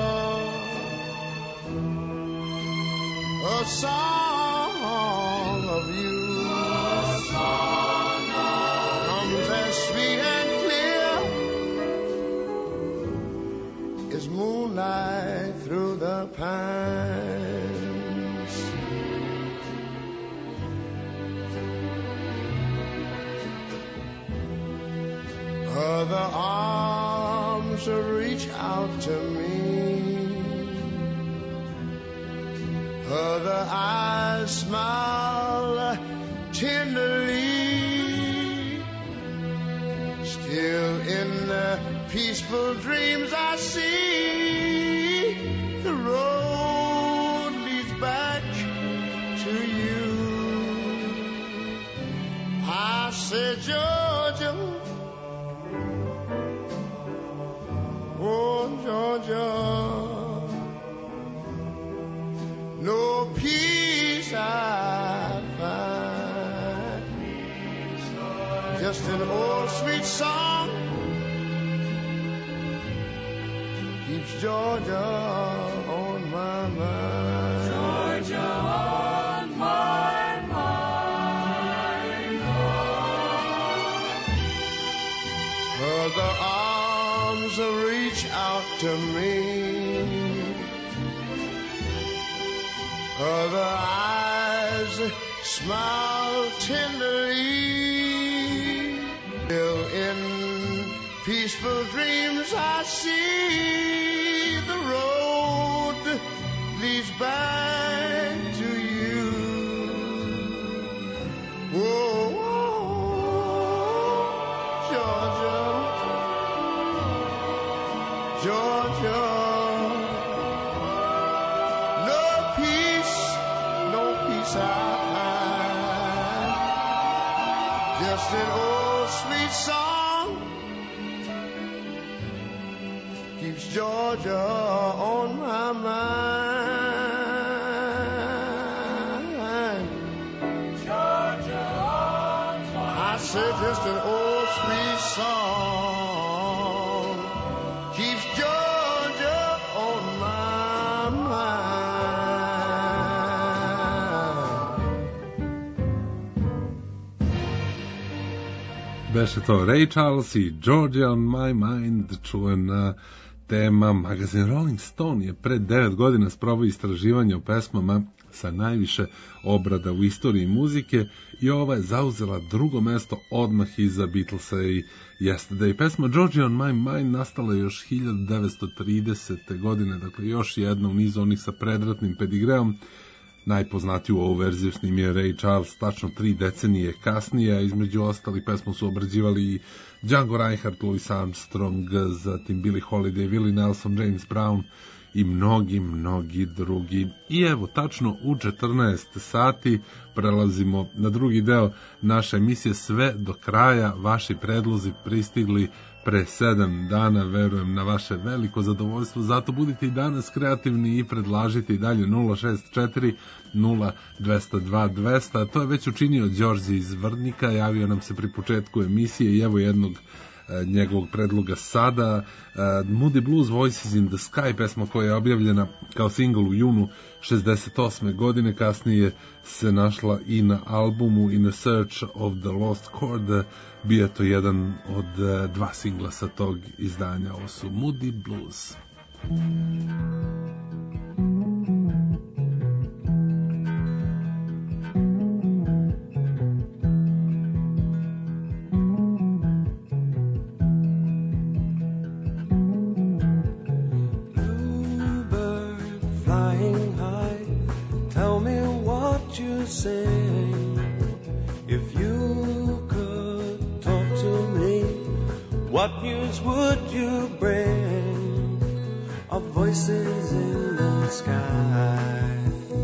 a song of you comes as sweet and clear as moonlight through the pines. Other arms reach out to me, other eyes smile tenderly. Still in the peaceful dreams I see, the road leads back to you. I said, Georgia, oh, Georgia, no peace I find, just an old sweet song keeps Georgia on my mind. Georgia on my mind. The arms reach out to me, other eyes smile tenderly. Till in peaceful dreams I see the road leads back to you. Whoa, Georgia, Georgia, no peace I find, just an old sweet song keeps Georgia on my mind. Georgia on my mind. I said just an old sweet song keeps Georgia on my mind. Beše to Ray Charles i Georgia on my mind, čuvena tema. Magazin Rolling Stone je pred 9 godina sproveo istraživanje o pesmama sa najviše obrada u istoriji muzike i ova je zauzela drugo mesto odmah iza Beatlesa i Yesterday. Pesma Georgia on my mind nastala je još 1930. godine, dakle još jedna u nizu onih sa predratnim pedigreom. Najpoznatiju ovu verziju snimio Ray Charles tačno 3 decenije kasnije, a između ostalih pesmu su obrađivali i Django Reinhardt, Louis Armstrong, zatim Billie Holiday, Willie Nelson, James Brown i mnogi drugi. I evo, tačno u 14 sati prelazimo na drugi deo naše emisije, sve do kraja. Vaši predlozi pristigli pre 7 dana, verujem na vaše veliko zadovoljstvo, zato budite i danas kreativni i predlažite i dalje 064 0202 200. To je već učinio Đorđe iz Vrdnika, javio nam se pri početku emisije i evo jednog njegovog predloga sada. Moody Blues, Voices in the Sky, pesma koja je objavljena kao singl u junu 68. godine, kasnije se našla i na albumu In a Search of the Lost Chord. Bio je to jedan od 2 singla sa tog izdanja. Ovo su Moody Blues. Say, if you could talk to me, what news would you bring of voices in the sky?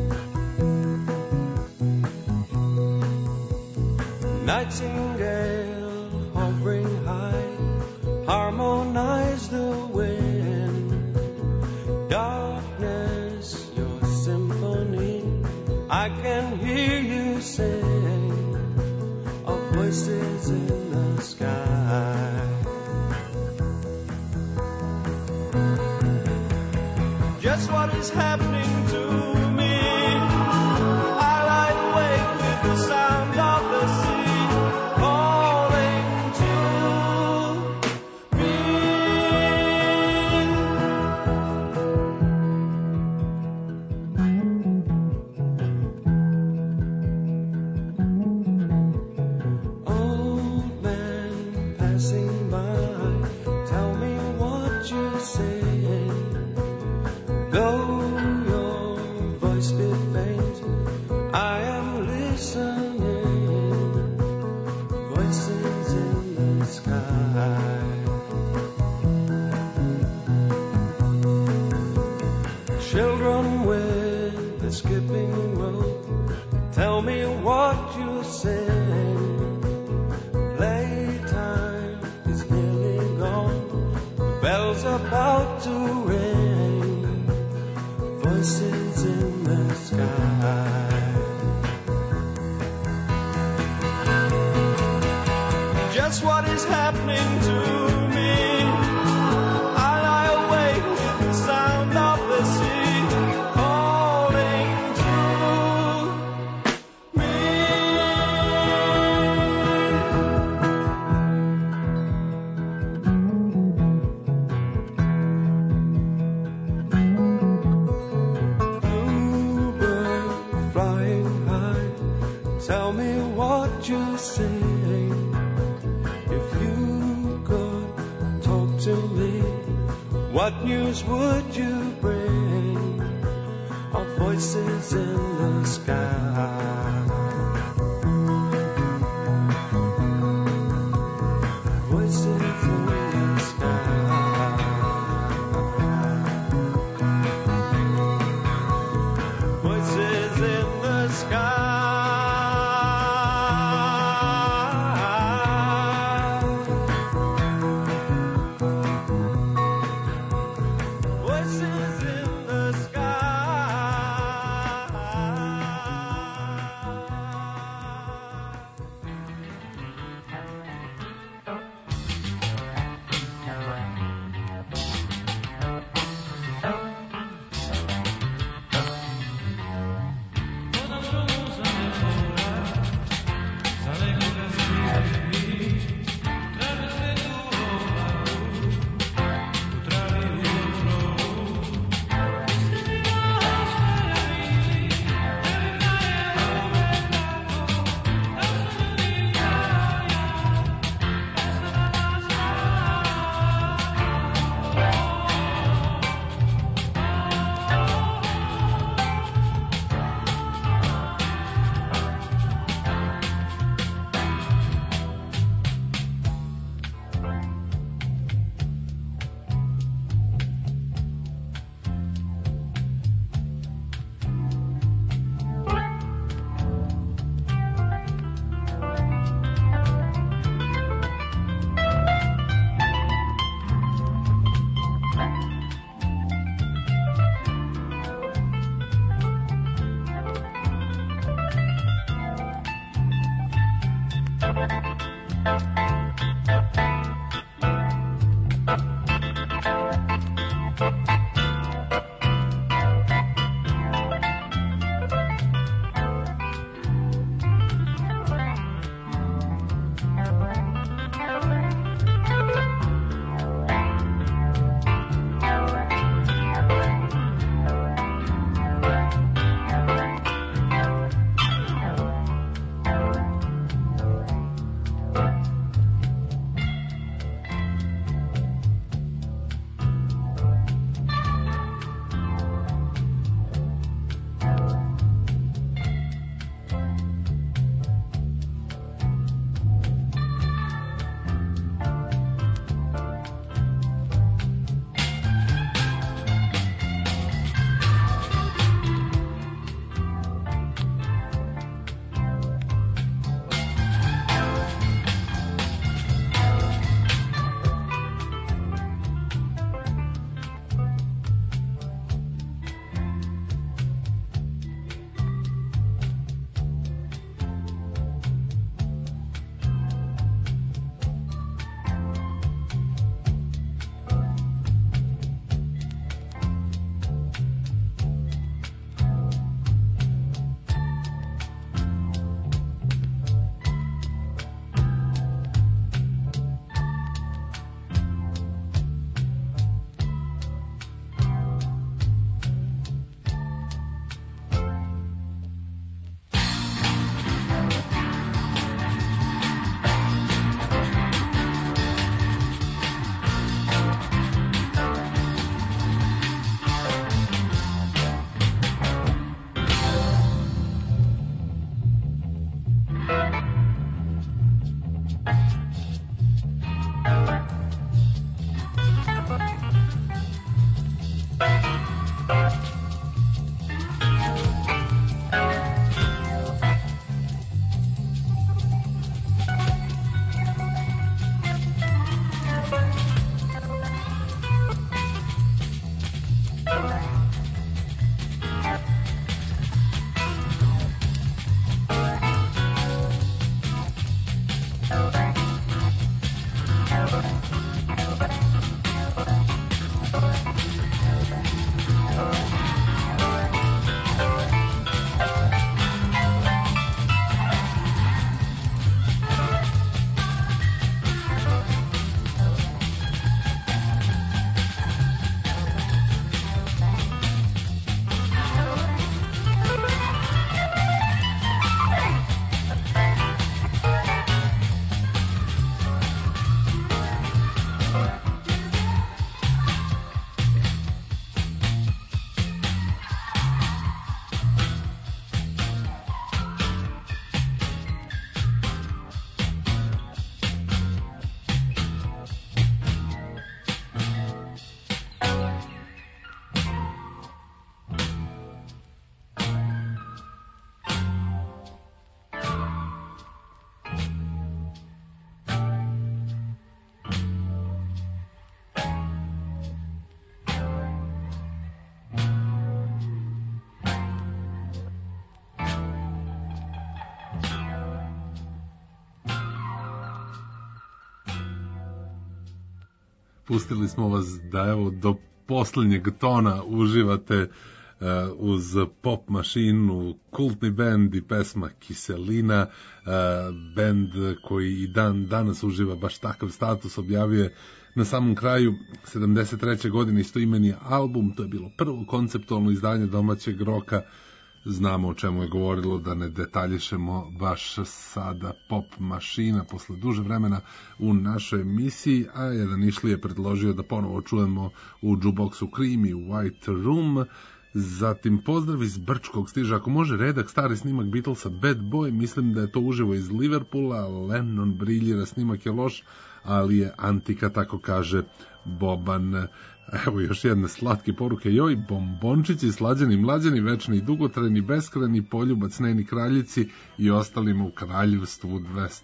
Nightingale hovering high, harmonize the wind. Darkness, your symphony, I can hear you sing of voices in the sky. Just what is happening to me? I lie awake with the sound of the sea calling to me. Old man passing by, tell me what you say. Though your voice be faint, I am listening. Voices in the sky. Children with the skipping rope, tell me what you sing. Playtime is nearly gone, the bell's about to ring. Voices in the sky. Just what is happening to me? I lie awake with the sound of the sea calling to me. Bluebird flying high, tell me what you sing. If you could talk to me, what news would you bring of voices in the sky? Voices in the sky. Voices in the sky. Voices in the sky. Pustili smo vas da evo do poslednjeg tona uživate uz pop mašinu, kultni bend i pesma Kiselina, bend koji i danas uživa baš takav status, objavio je na samom kraju 73. godine istoimeni album, to je bilo prvo konceptualno izdanje domaćeg roka. Znamo o čemu je govorilo, da ne detaljišemo baš sada pop mašina posle duže vremena u našoj emisiji, a jedan išli je predložio da ponovo čujemo u jukeboxu Creamy White Room. Zatim pozdrav iz Brčkog stiže, ako može redak stari snimak Beatlesa Bad Boy, mislim da je to uživo iz Liverpoola, Lennon briljira, snimak je loš, ali je antika, tako kaže Boban. Evo još jedne slatke poruke, joj, bombončići, slađeni, mlađeni, večni i dugotrajni, beskrajni, poljubac, neni kraljici i ostalima u kraljevstvu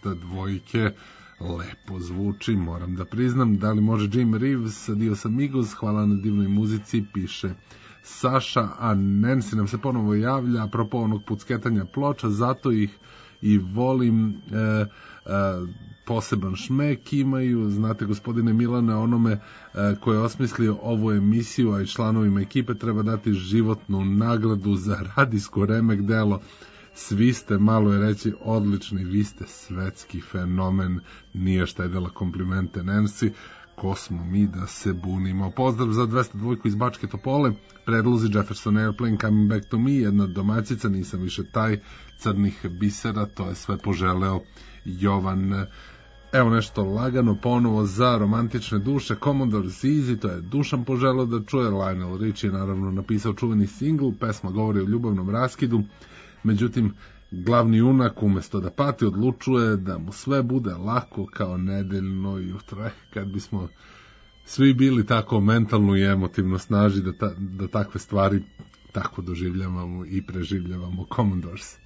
202. Lepo zvuči, moram da priznam. Da li može Jim Reeves, Dios Amigos, hvala na divnoj muzici, piše Saša, a Nancy nam se ponovo javlja apropo onog pucketanja ploča, zato ih i volim poseban šmek imaju, znate gospodine Milane, onome ko je osmislio ovu emisiju, a i članovima ekipe treba dati životnu nagradu za radijsko remek delo. Svi ste, malo je reći, odlični, vi ste svetski fenomen, nije štajdela komplimente Nancy, ko smo mi da se bunimo. Pozdrav za 202 iz Bačke Topole, predlozi Jefferson Airplane, Coming Back to Me, jedna domaćica, nisam više taj, crnih bisera, to je sve poželeo Jovan. Evo nešto lagano ponovo za romantične duše, Commodore Easy, to je Dušan poželeo da čuje, Lionel Richie je naravno napisao čuveni singl, pesma govori o ljubavnom raskidu, međutim glavni junak umesto da pati odlučuje da mu sve bude lako kao nedeljno jutro. Kad bismo svi bili tako mentalno i emotivno snaži da takve stvari tako doživljavamo i preživljavamo. Commodores.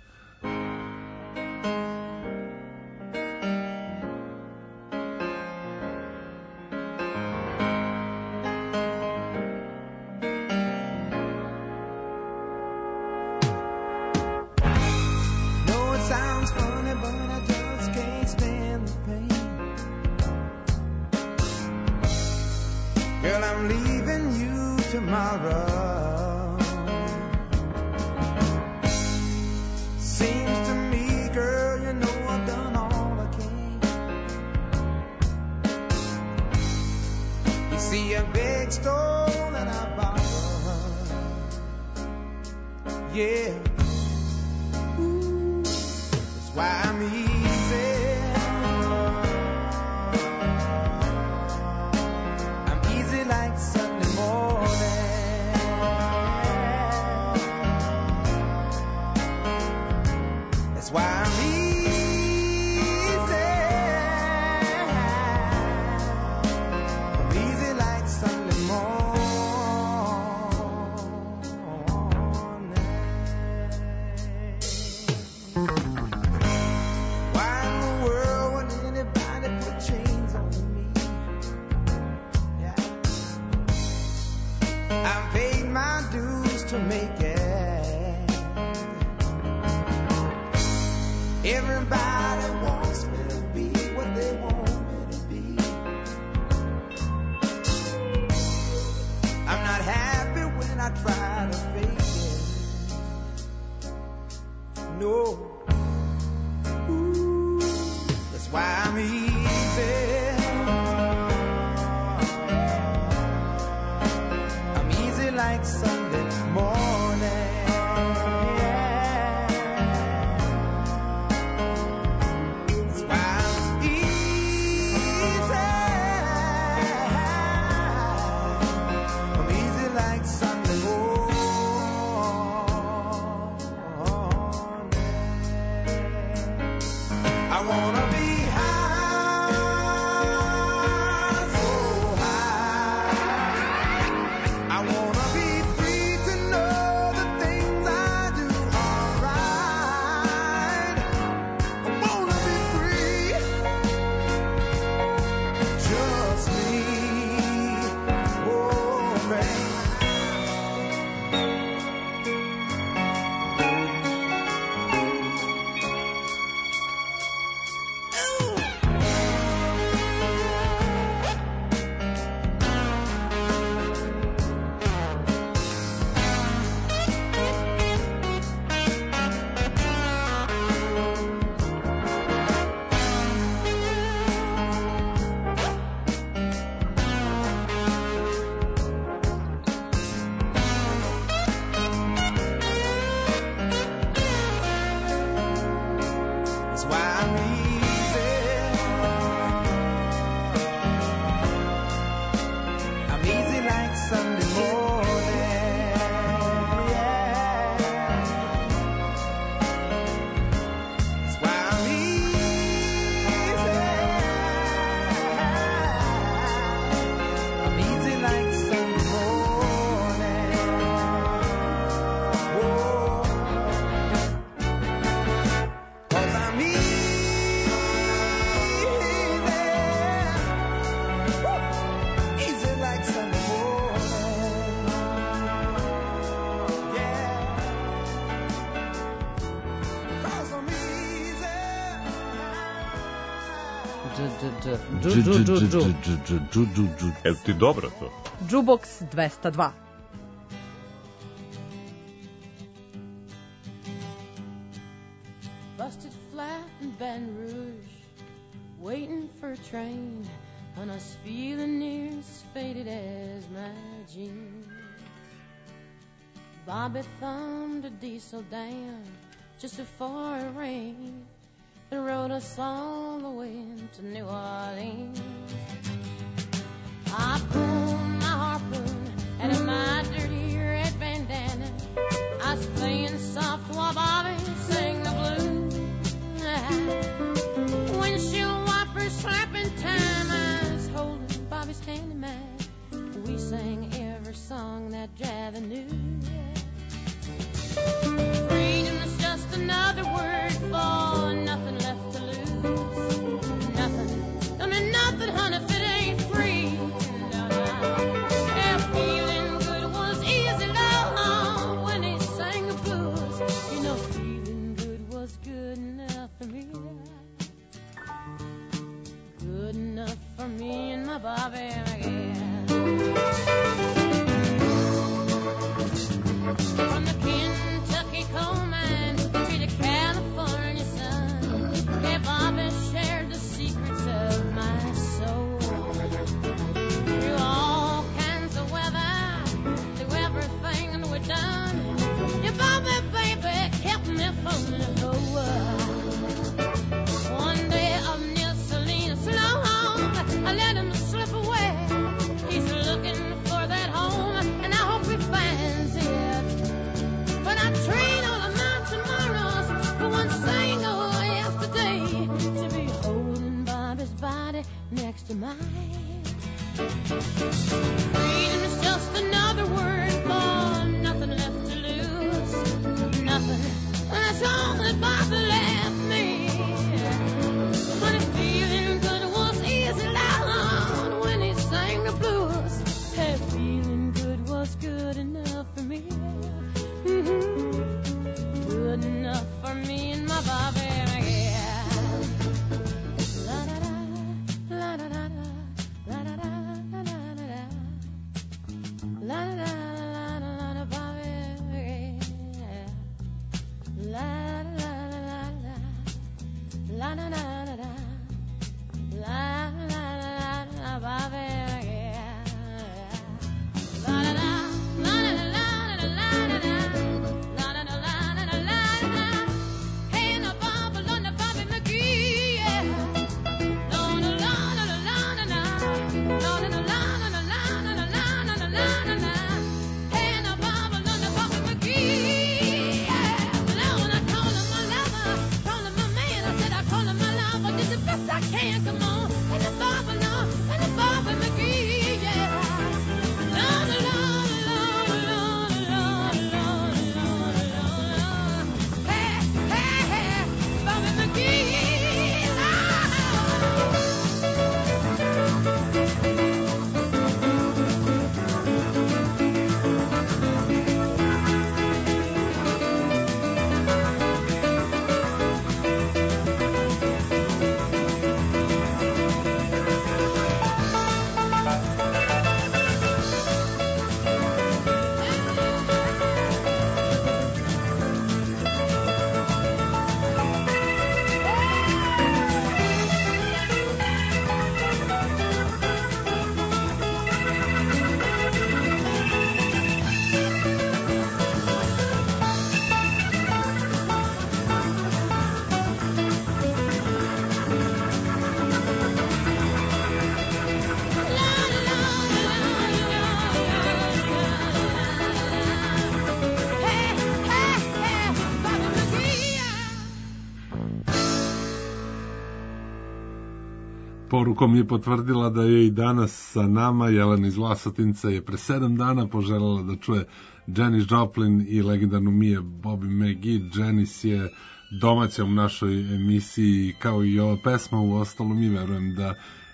El ti dobro to? Jukebox 202. Busted flat in Baton Rouge, waiting for a train, and I was feeling near as faded as my jeans. Bobby thumbed a diesel down just before it rained and rode us all the way to New Orleans. I pulled my harpoon out of my dirty red bandana. I was playing soft while Bobby sang the blues. Windshield wipers slapping time, I was holding Bobby's hand in mine. We sang every song that Javi knew. Freedom is just another word for nothing left to lose. Nothing, don't mean nothing, honey, if it ain't free. Yeah, feeling good was easy, love, when he sang the blues. You know, feeling good was good enough for me. Good enough for me and my Bobby, yeah. From the Kentucky coal mine to the California sun, yeah, Bobby shared the secrets of my soul. Through all kinds of weather, through everything we've done, yeah, Bobby, baby, kept me from the goal. One day up near Salinas, long, I let him slip away. He's looking for that home, and I hope he finds it. But I trade all of my tomorrows for one single yesterday, to be holding Bobby's body next to mine. Freedom is just another word for nothing left to lose. Nothing, that's all that Bobby left me. But if feeling good was easy, loud when he sang the blues, hey, feeling good was good enough for me. Good enough for me and my Bobby, yeah. La da da, la da da da, la da da la da da da, la da da la da Bobby, yeah. La da la la, la da da da, la da la Bobby, yeah. La da da, la da la la da. Porukom je potvrdila da je i danas sa nama. Jelena iz Vlasotinca je pre 7 dana poželjela da čuje Janis Joplin i legendarnu Mia Bobby McGee. Janis je domaća u našoj emisiji kao i ova pesma, u ostalom i verujem da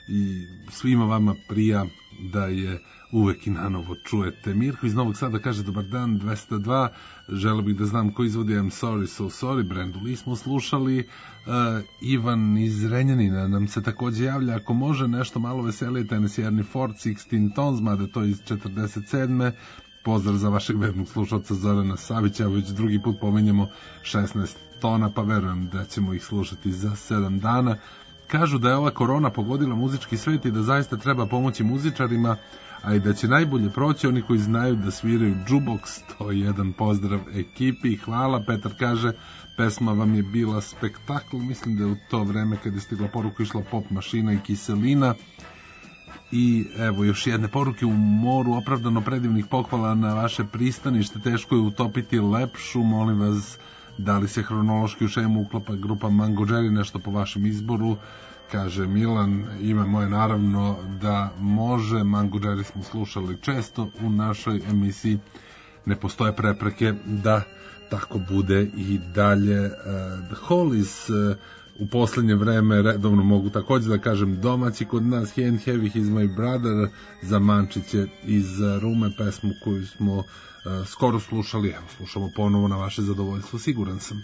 i svima vama prija da je uvek i nanovo čujete. Mirko iz Novog Sada kaže dobar dan, 202, želeo bih da znam ko izvodi I'm Sorry So Sorry, Brendu Lee smo slušali. Ivan iz Renjanina nam se takođe javlja, ako može nešto malo veselije, Tennessee Ernie Ford 16 Tons, mada to iz 47. Pozdrav za vašeg vernog slušalca Zorana Savića, već drugi put pominjemo 16 tona, pa verujem da ćemo ih slušati za 7 dana. Kažu da je ova korona pogodila muzički svet i da zaista treba pomoći muzičarima, a i da će najbolje proći oni koji znaju da sviraju jukebox. To je jedan pozdrav ekipi, hvala. Petar kaže, pesma vam je bila spektakl, mislim da je u to vreme kad je stigla poruka išla Pop mašina i Kiselina. I evo još jedne poruke u moru opravdano predivnih pohvala na vaše pristanište, teško je utopiti lepšu, molim vas da li se hronološki u šemu uklapa grupa Mango Jerry, nešto po vašem izboru, kaže Milan. Ime moje naravno da može, Mango Jerry smo slušali često u našoj emisiji, ne postoje prepreke da tako bude i dalje. The Hollies u poslednje vreme redovno mogu takođe da kažem domaći kod nas, Hand Heavy Is My Brother, za Mančiće iz Rume, pesmu koju smo skoro slušali, evo slušamo ponovo na vaše zadovoljstvo, siguran sam.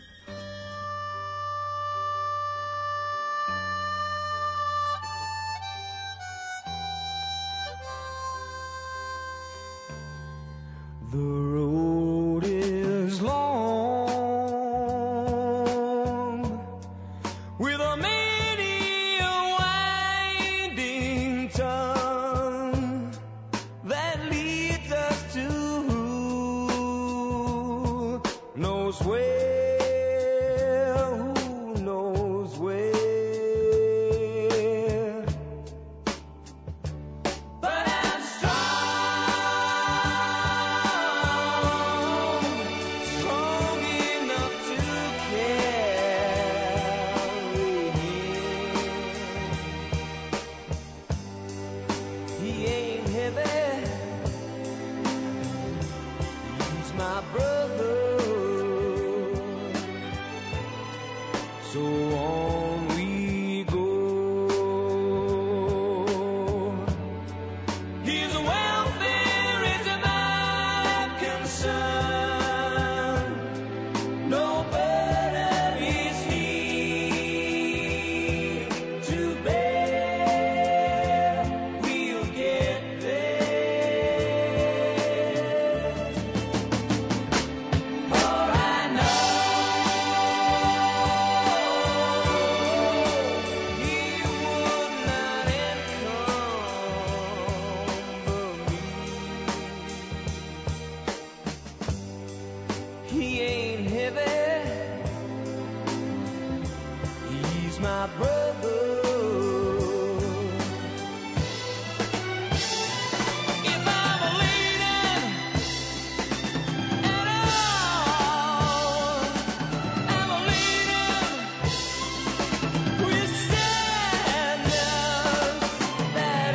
The road is long with a many a winding tongue that leads us to who knows where, who knows where. But I'm strong enough to carry him. He ain't heavy, he's my brother. So on we go. His welfare is my concern. No burden is he to bear. We'll get there. For I know he would not encumber me. He ain't heavy, he's my brother. If I'm a leaning at all, I'm a leaning with sadness that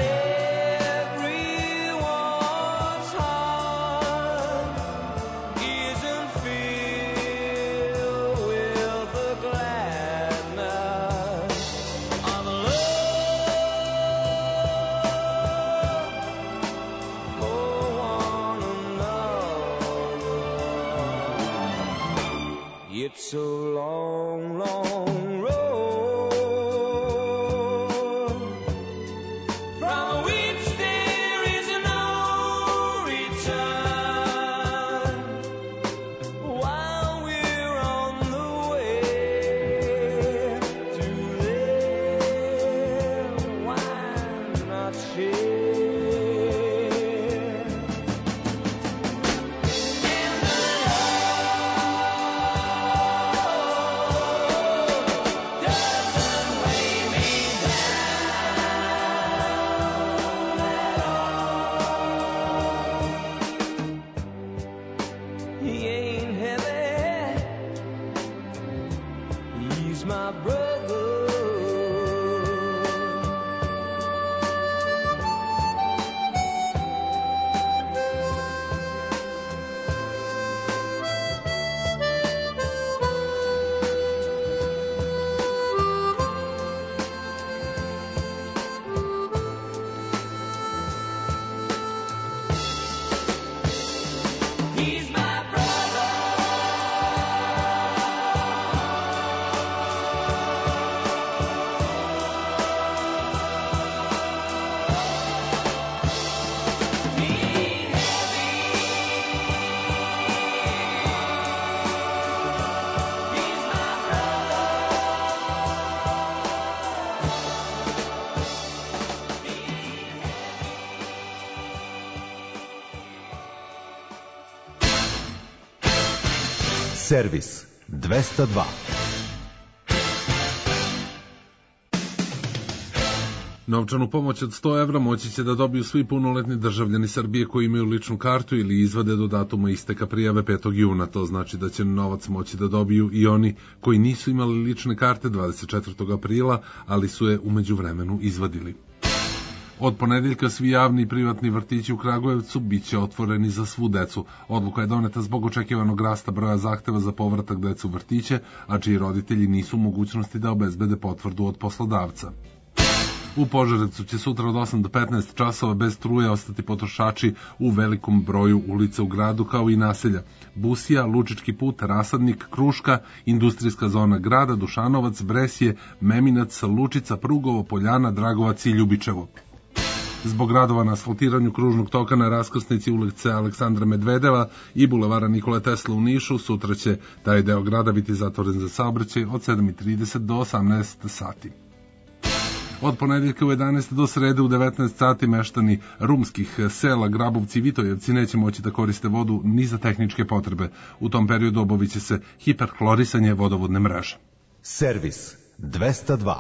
everyone's heart isn't filled with the gladness Servis 202. Novčanu pomoć od 100 evra moći će da dobiju svi punoletni državljani Srbije koji imaju ličnu kartu ili izvade do datuma isteka prijave 5. juna. To znači da će novac moći da dobiju i oni koji nisu imali lične karte 24. aprila, ali su je umeđu vremenu izvadili. Od ponedeljka svi javni i privatni vrtići u Kragujevcu biće otvoreni za svu decu. Odluka je doneta zbog očekivanog rasta broja zahteva za povratak dece u vrtiće, a čiji roditelji nisu u mogućnosti da obezbede potvrdu od poslodavca. U Požarevcu će sutra od 8 do 15 časova bez struje ostati potrošači u velikom broju ulica u gradu kao i naselja. Busija, Lučički put, Rasadnik, Kruška, industrijska zona grada, Dušanovac, Bresje, Meminac, Lučica, Prugovo, Poljana, Dragovac i Ljubičevo. Zbog radova na asfaltiranju kružnog toka na raskrsnici ulice Aleksandra Medvedeva i bulevara Nikole Tesla u Nišu, sutra će taj deo grada biti zatvoren za saobraćaj od 7:30 do 18 sati. Od ponedeljka u 11 do srede u 19 sati meštani rumskih sela Grabovci i Vitojevci neće moći da koriste vodu ni za tehničke potrebe. U tom periodu obaviće se hiperhlorisanje vodovodne mreže. Servis 202.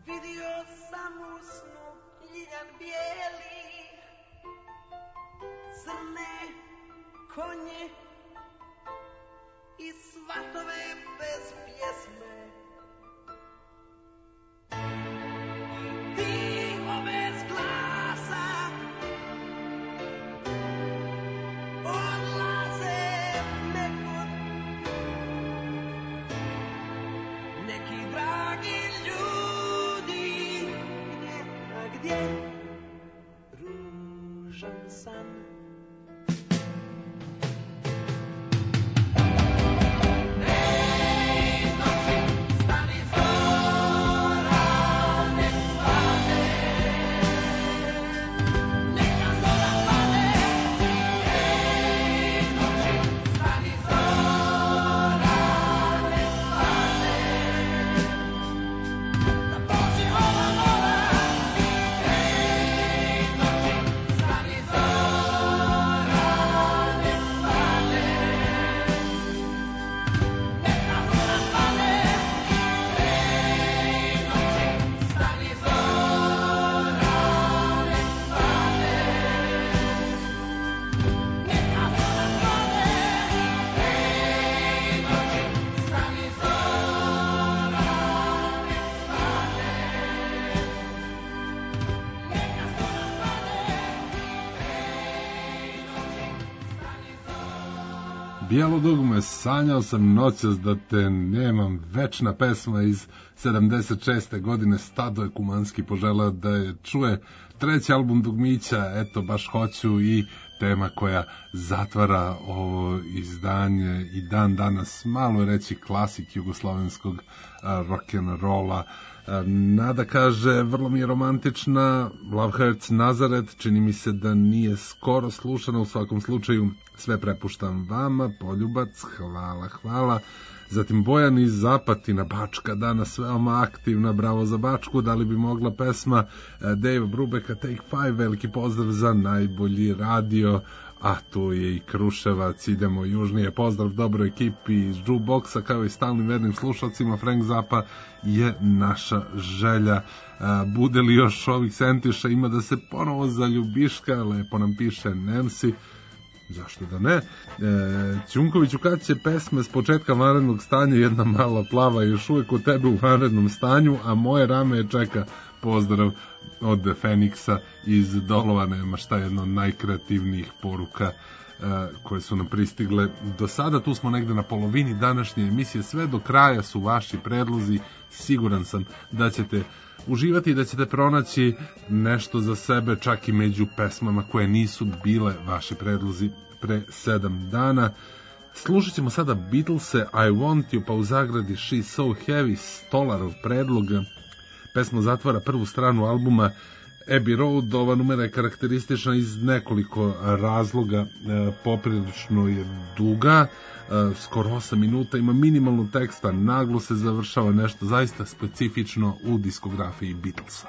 Vidio sam u snu ljiljan bijeli, crne konje i svatove bez pjesme. Tiho bez glasa odlaze nekud neki dragi ljudi. Gdje ružan san. Bijelo dugme, sanjao sam noćas da te nemam, večna pesma iz 76. godine, Stado je Kumanski poželeo da je čuje, treći album Dugmića, eto baš hoću, i tema koja zatvara ovo izdanje i dan danas, malo je reći klasik jugoslovenskog rock'n'rolla. Nada kaže, vrlo mi je romantična, Love Hurts Nazaret, čini mi se da nije skoro slušana, u svakom slučaju sve prepuštam vama, Poljubac, hvala. Zatim Bojan iz Zapatina, Bačka, danas veoma aktivna, bravo za Bačku, da li bi mogla pesma Dave Brubeka Take 5, veliki pozdrav za najbolji radio, a tu je i Kruševac, idemo južnije, pozdrav dobroj ekipi iz Jukeboxa, kao i stalnim vernim slušalcima, Frank Zappa je naša želja. Bude li još ovih sentiša, ima da se ponovo zaljubiška, lepo nam piše Nancy, zašto da ne. Ćunkoviću, kad će pesme s početka vanrednog stanja, jedna mala plava, još uvijek u tebe u vanrednom stanju, a moje rame je čeka, pozdrav od Feniksa iz Dolova, nema šta, jedna od najkreativnijih poruka koje su nam pristigle do sada. Tu smo negde na polovini današnje emisije, sve do kraja su vaši predlozi, siguran sam da ćete uživati i da ćete pronaći nešto za sebe, čak i među pesmama koje nisu bile vaši predlozi pre 7 dana. Slušat ćemo sada Beatlese, I Want You, pa u zagradi She's So Heavy, Stolarov predlog. Pesma zatvara prvu stranu albuma Abbey Road. Ova numera je karakteristična iz nekoliko razloga, poprilično je duga, skoro 8 minuta, ima minimalno teksta, naglo se završava, nešto zaista specifično u diskografiji Beatlesa.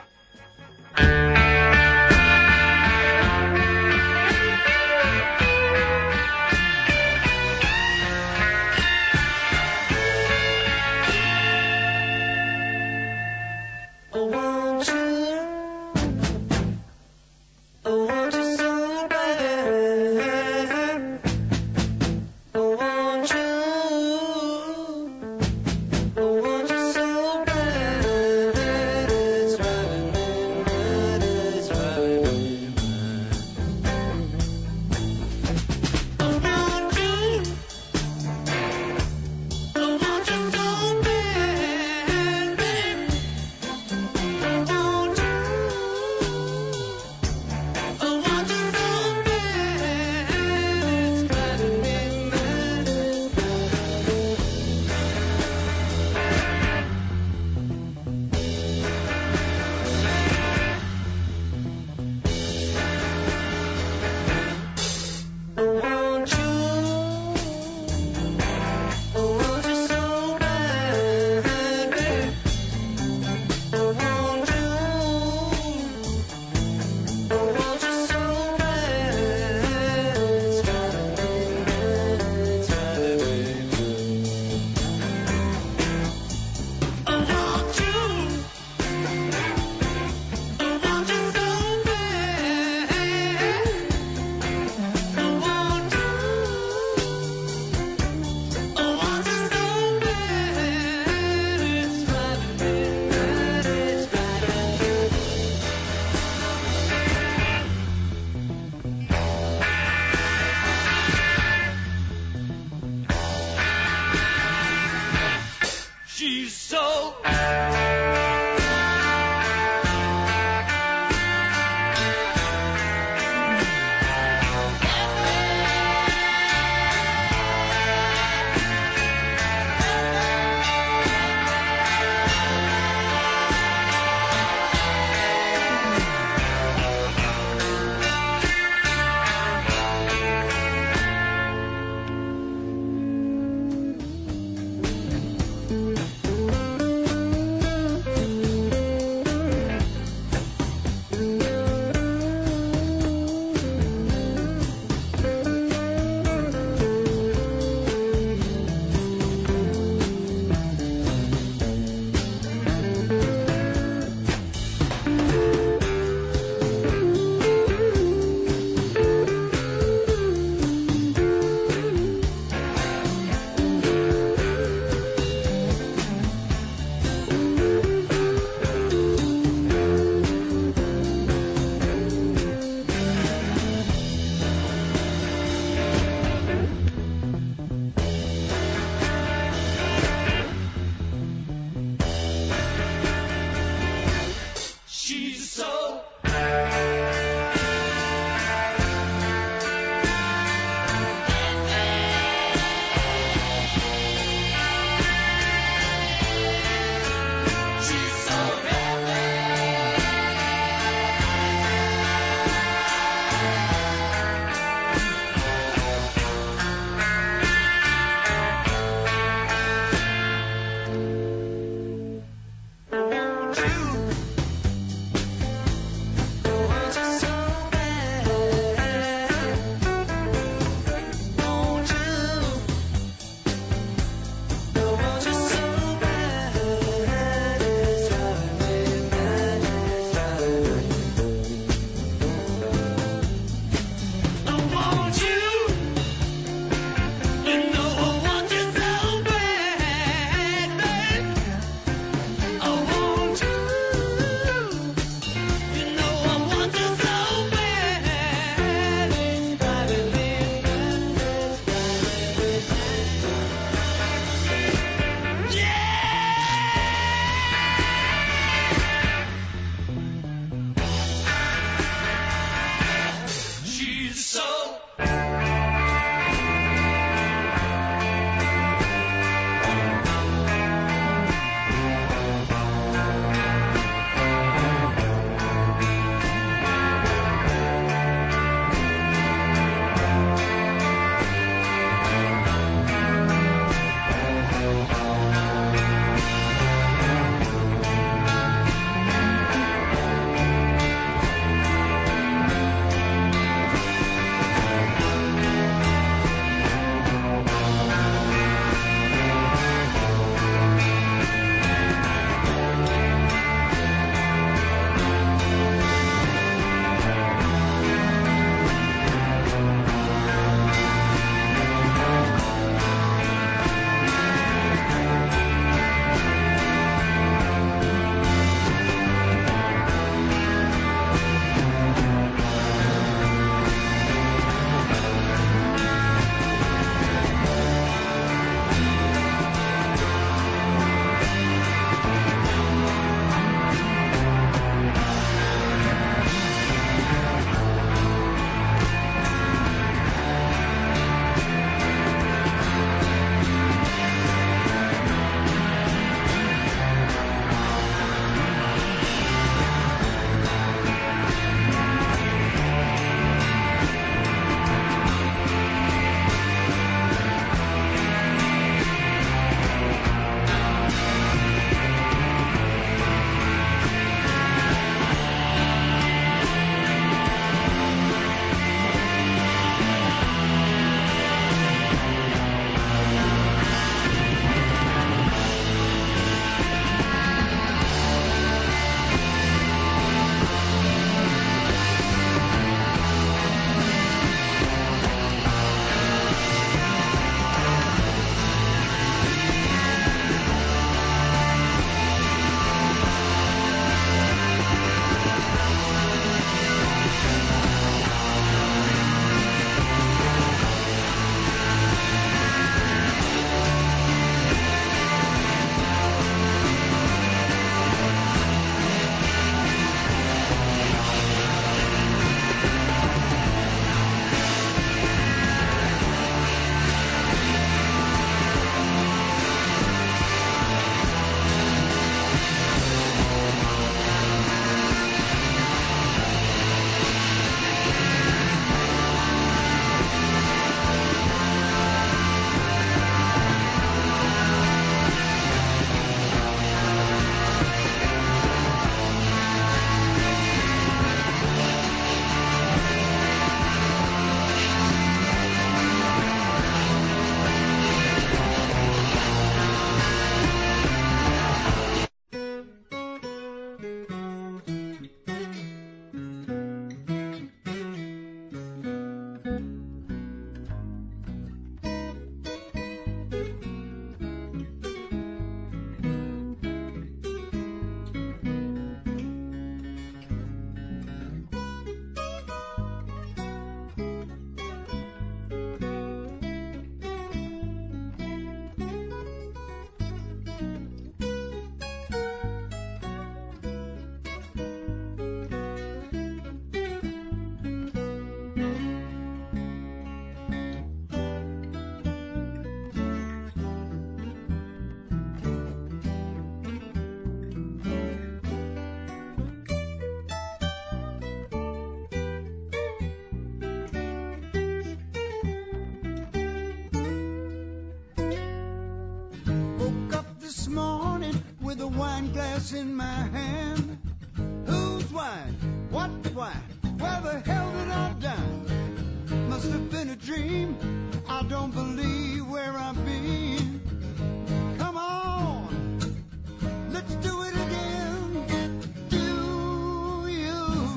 glass in my hand. Whose wine? What wine? Where the hell did I dine? Must have been a dream. I don't believe where I've been. Come on, let's do it again. Do you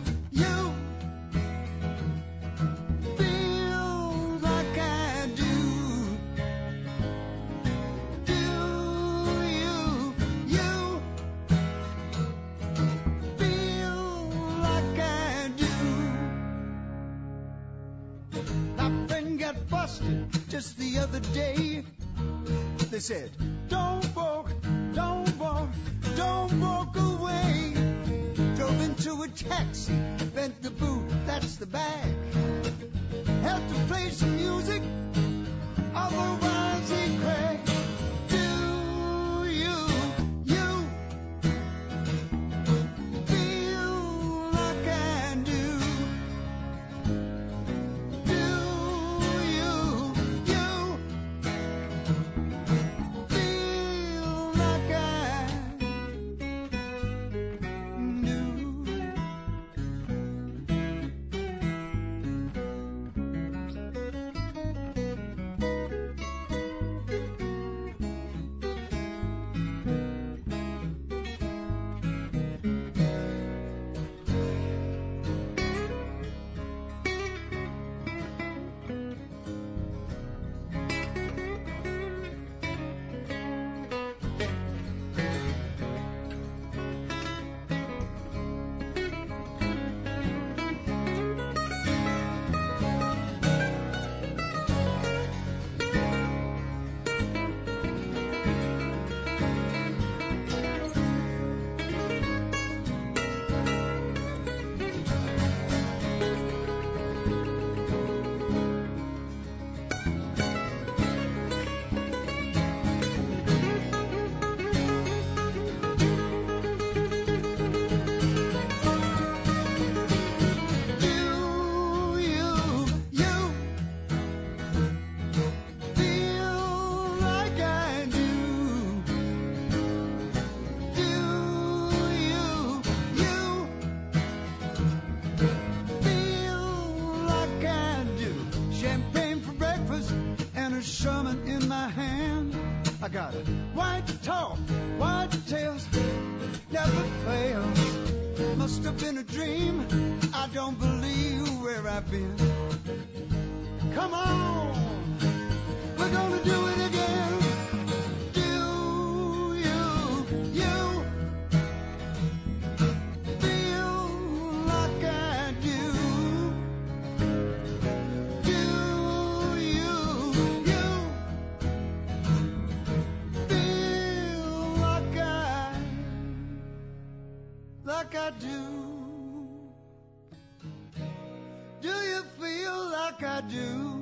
feel like I do? Do you feel like I do? My friend got busted just the other day. They said, don't walk away. Drove into a taxi, bent the boot, that's the bag. Had to play some music, otherwise he cracked. Do you feel like I do? Do you feel like I I got it. White top, white tails, never fails. Must have been a dream. I don't believe where I've been. Come on, we're gonna do it again. Do you feel like I do? Do you feel like I do? Do you feel like I do?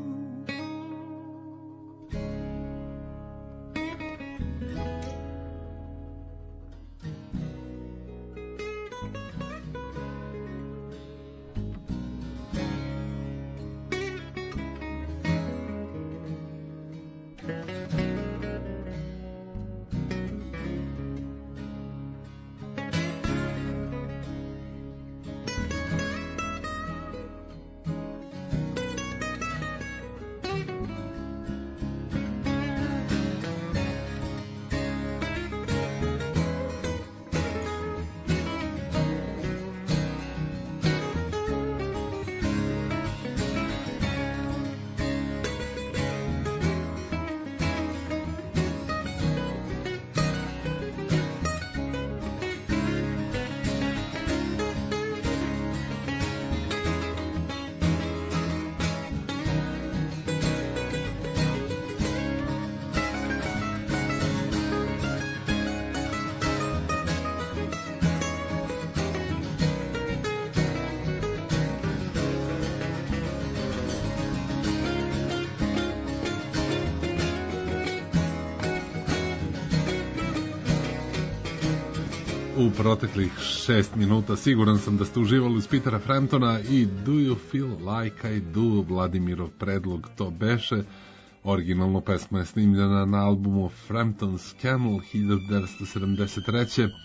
U proteklih 6 minuta siguran sam da ste uživali uz Petera Framptona i Do You Feel Like I Do, Vladimirov predlog to beše. Originalno pesma je snimljena na albumu Frampton's Camel 1973.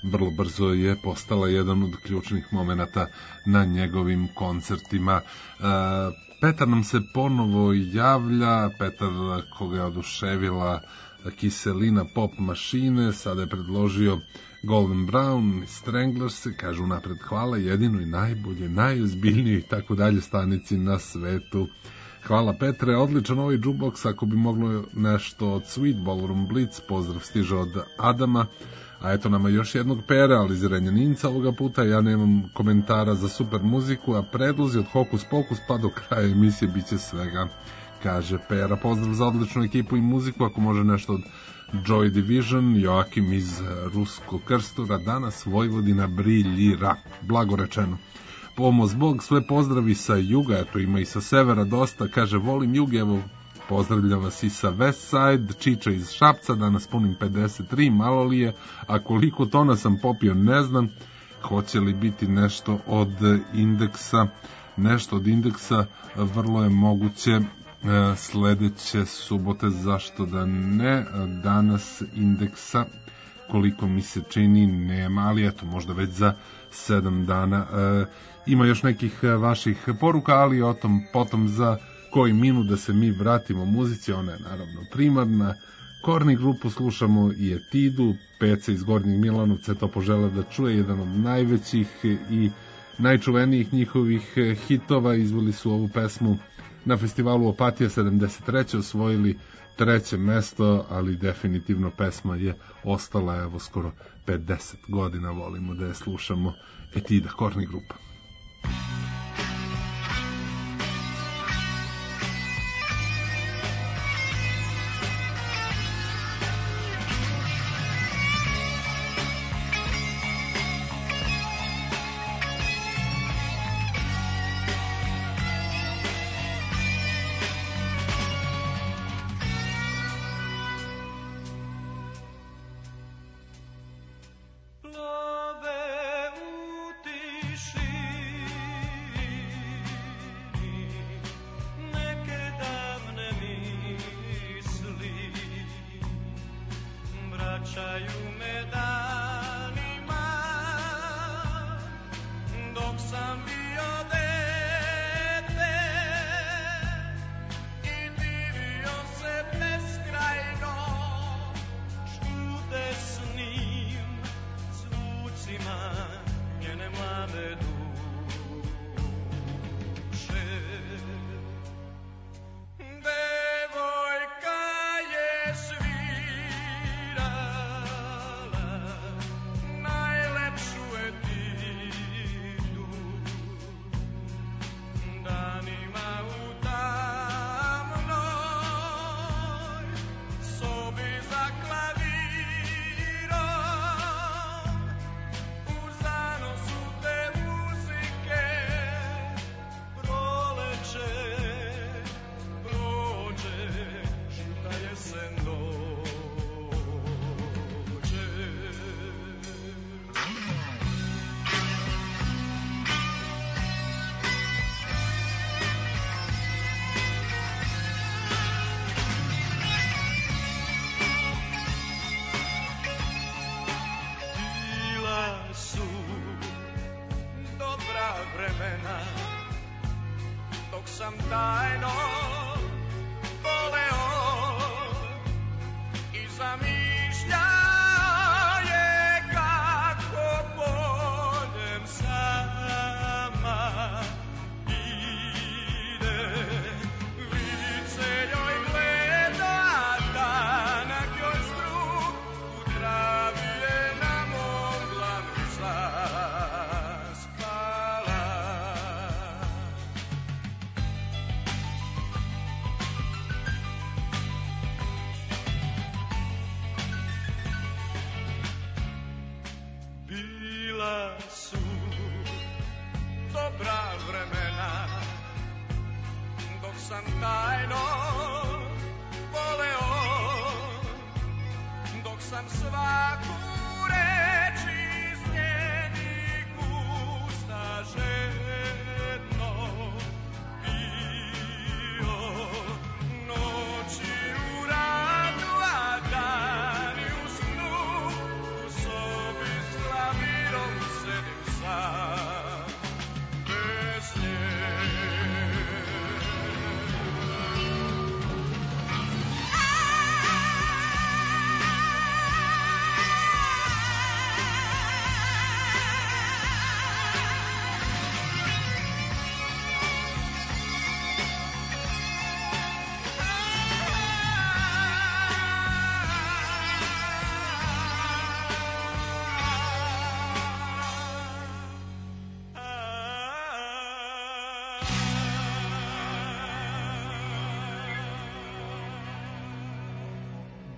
vrlo brzo je postala jedan od ključnih momenata na njegovim koncertima. Petar nam se ponovo javlja, Petar koga je oduševila kiselina pop mašine, sada je predložio Golden Brown, Stranglers, kaže unapred hvala, jedinoj, najbolje, najozbiljnijoj i tako dalje stanici na svetu. Hvala Petre, odličan ovaj jukebox, ako bi moglo nešto od Sweet Ballroom Blitz, pozdrav stiže od Adama, a eto nama još jednog Pera, ali iz Renjaninca ovoga puta, ja nemam komentara za super muziku, a predlozi od Hokus Pokus pa do kraja emisije bit će svega, kaže Pera. Pozdrav za odličnu ekipu i muziku, ako može nešto od Joy Division, Joakim iz Ruskog Krstura, danas Vojvodina briljira, blago rečeno. Pomoz Bog, sve pozdravi sa juga, eto ima i sa severa dosta, kaže volim jug, evo pozdravlja vas i sa West Side, Čiča iz Šapca, danas punim 53, malo li je, a koliko tona sam popio ne znam, hoće li biti nešto od indeksa, vrlo je moguće sledeće subote, zašto da ne, danas indeksa koliko mi se čini nema, ali eto možda već za 7 dana. Ima još nekih vaših poruka, ali o tom potom za koji minut da se mi vratimo muzici, ona je naravno primarna. Korni grupu slušamo i Etidu, Pece iz Gornjeg Milanovca to požele da čuje, jedan od najvećih i najčuvenijih njihovih hitova, izveli su ovu pesmu na festivalu Opatija 73. osvojili 3. mesto, ali definitivno pesma je ostala evo skoro 50 godina, volimo da je slušamo. Etida, Korni grupa.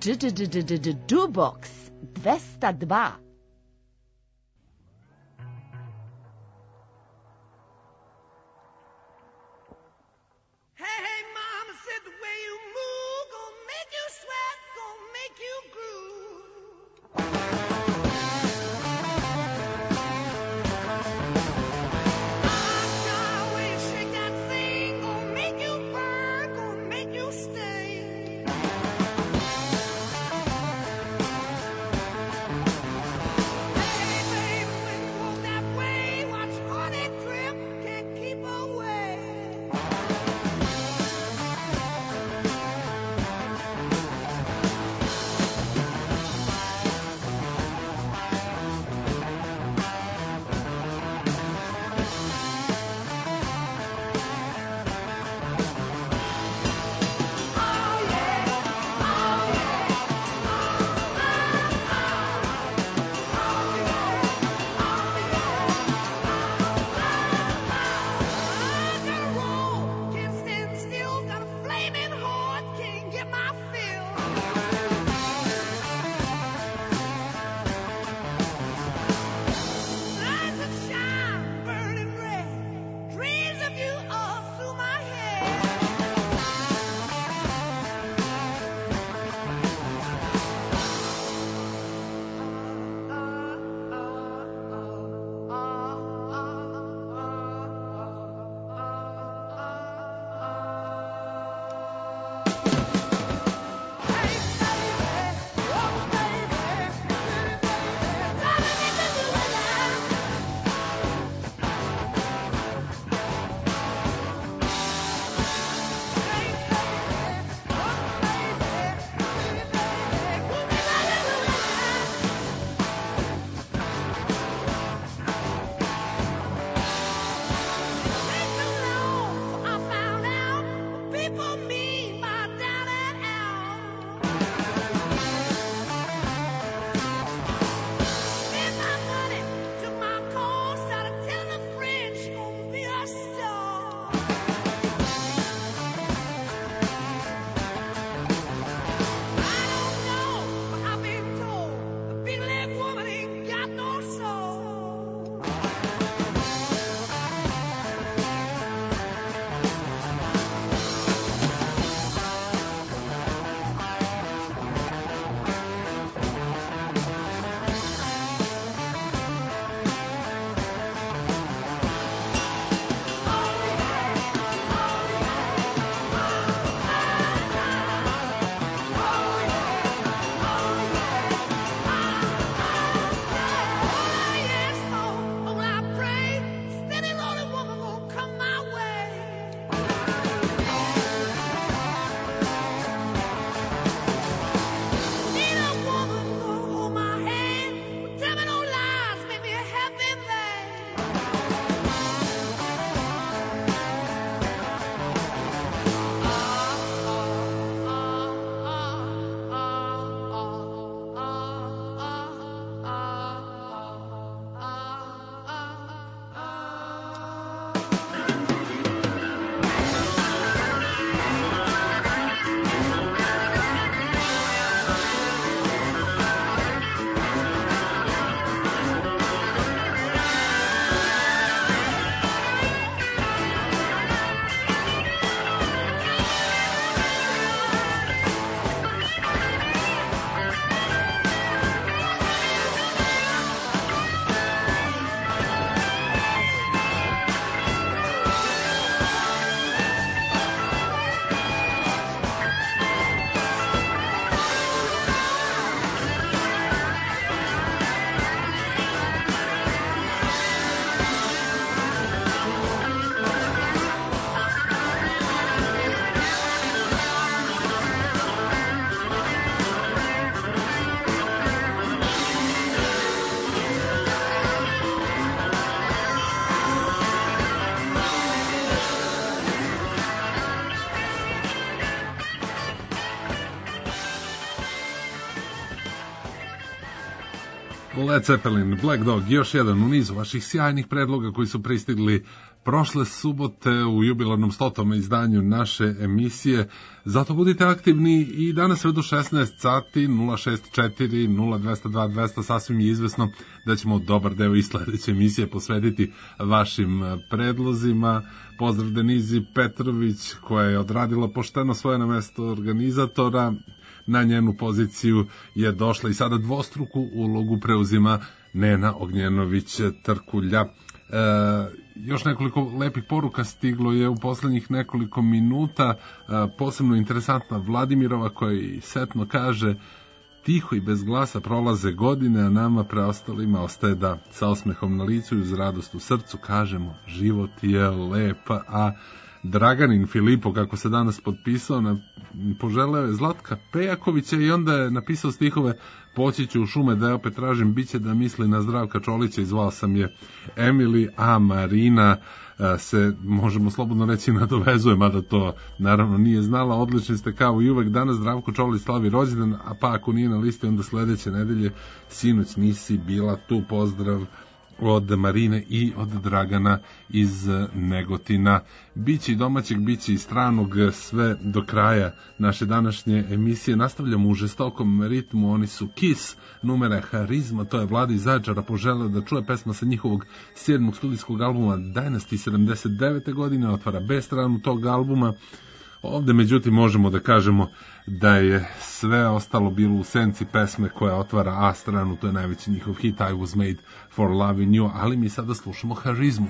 Jukebox 202. Hey, mama said the way you move gonna make you sweat, gonna make you groove. The way you shake that thing gonna make you burn, gonna make you stay. Led Zeppelin, Black Dog, još jedan u nizu vaših sjajnih predloga koji su pristigli prošle subote u jubilarnom 100. izdanju naše emisije. Zato budite aktivni i danas sve do 16 sati 064 0202 200. Sasvim je izvesno da ćemo dobar deo i sledeće emisije posvetiti vašim predlozima. Pozdrav Denizi Petrović koja je odradila pošteno svoje na mesto organizatora. Na njenu poziciju je došla i sada dvostruku ulogu preuzima Nena Ognjenović-Trkulja. Još nekoliko lepih poruka stiglo je u poslednjih nekoliko minuta, posebno interesantna Vladimirova koja i setno kaže: tiho i bez glasa prolaze godine, a nama preostalima ostaje da sa osmehom na licu i uz radost u srcu kažemo život je lep. A Draganin Filipo, kako se danas potpisao, poželeo je Zlatka Pejakovića i onda je napisao stihove: poći ću u šume da je opet tražim, bit će da misli na Zdravka Čolića i zvao sam je Emily, a Marina se, možemo slobodno reći, nadovezuje, mada to naravno nije znala. Odlični ste kao i uvek, danas Zdravko Čolić slavi rođendan, a pa ako nije na listi onda sledeće nedelje. Sinoć nisi bila tu, pozdrav od Marine i od Dragana iz Negotina. Biće i domaćeg, biće i stranog, sve do kraja naše današnje emisije. Nastavljamo u žestokom ritmu, oni su Kiss, numera Harizma, to je Vlada iz Zaječara poželeo da čuje pesma sa njihovog 7. studijskog albuma Dynasty 79. godine, otvara B stranu tog albuma. Ovde, međutim, možemo da kažemo da je sve ostalo bilo u senci pesme koja otvara A stranu, to je najveći njihov hit I Was Made for Loving You, ali mi sada slušamo Harizmu.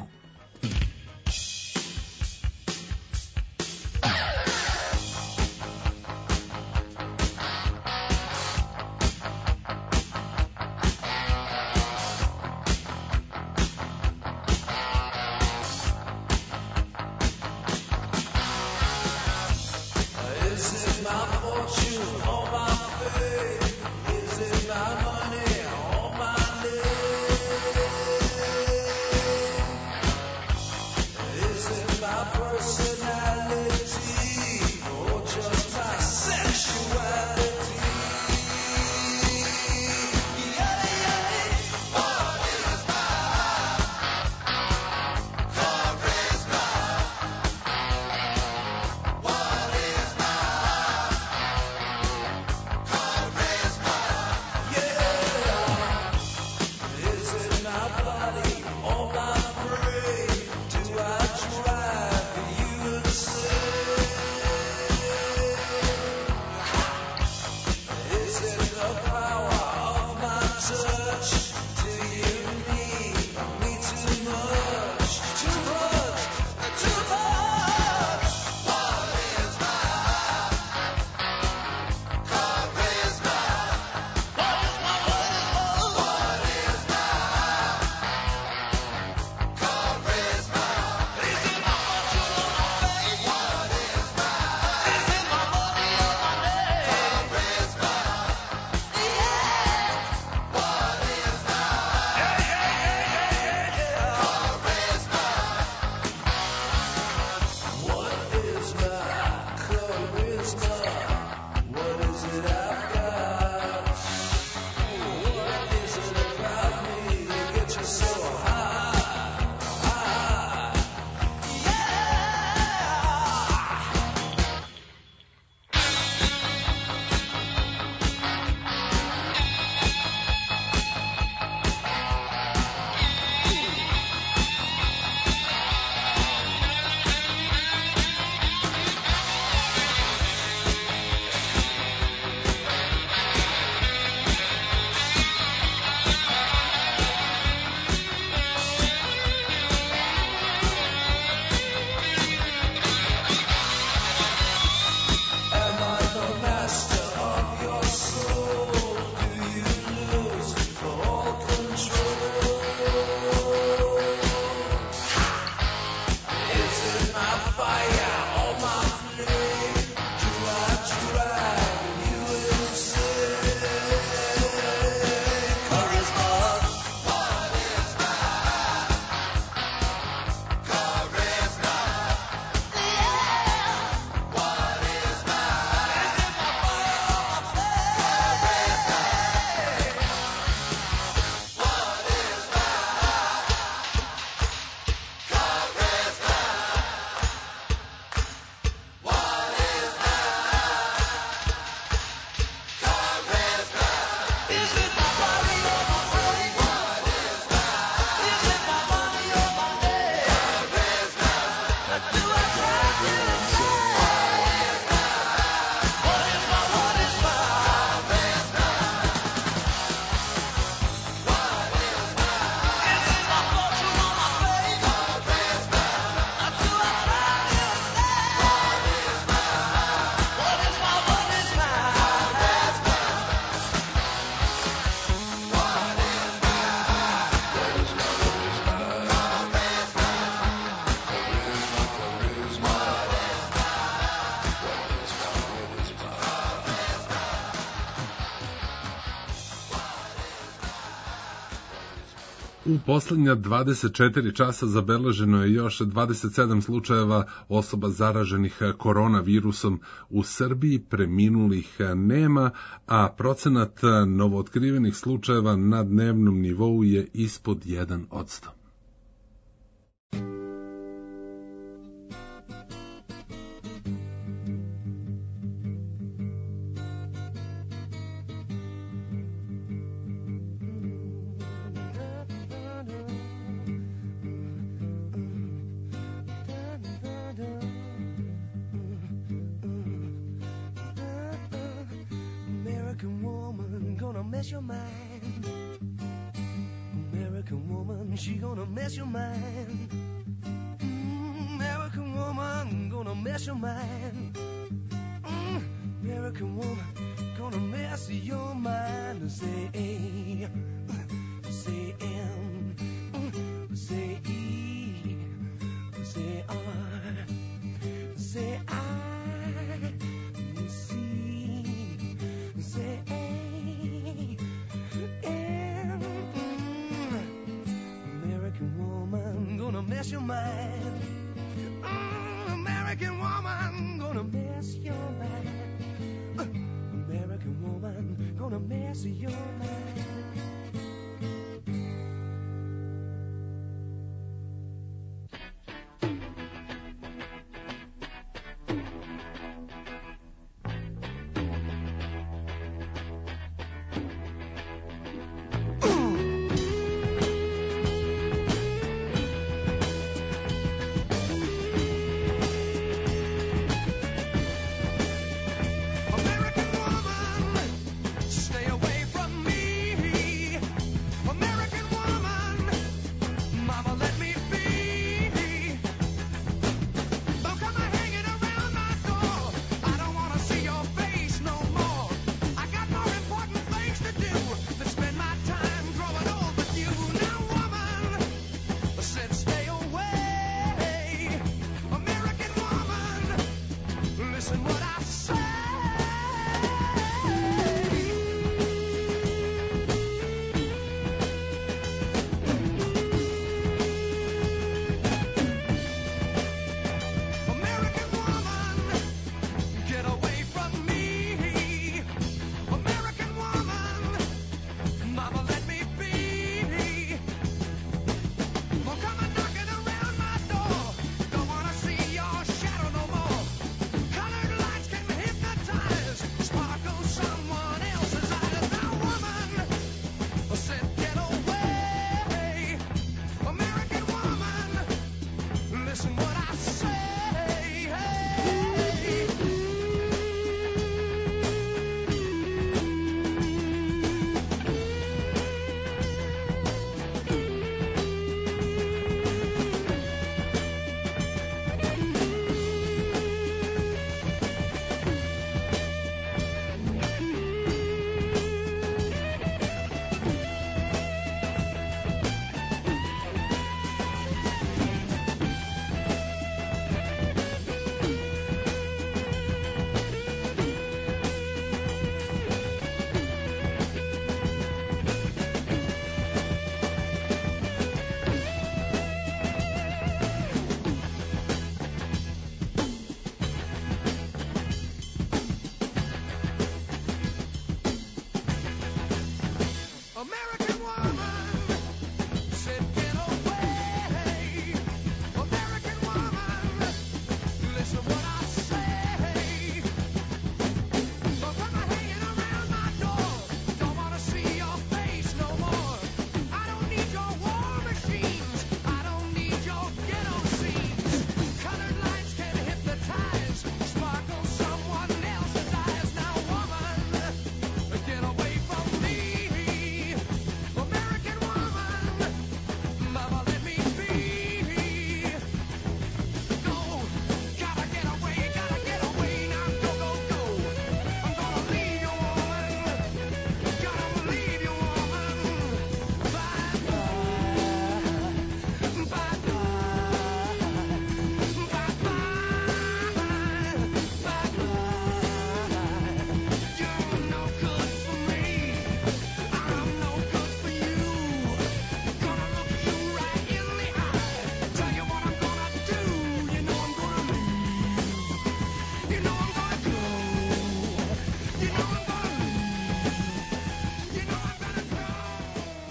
U poslednja 24 časa zabeleženo je još 27 slučajeva osoba zaraženih koronavirusom u Srbiji, preminulih nema, a procenat novootkrivenih slučajeva na dnevnom nivou je ispod 1%. Your mind, American woman, she gonna mess your mind. American woman, gonna mess your mind. American woman, gonna mess your mind. Say A, say M, say E, say R, say I, C, say A. American woman gonna mess your mind. American woman gonna mess your mind. American woman gonna mess your mind. American woman, stay away from me.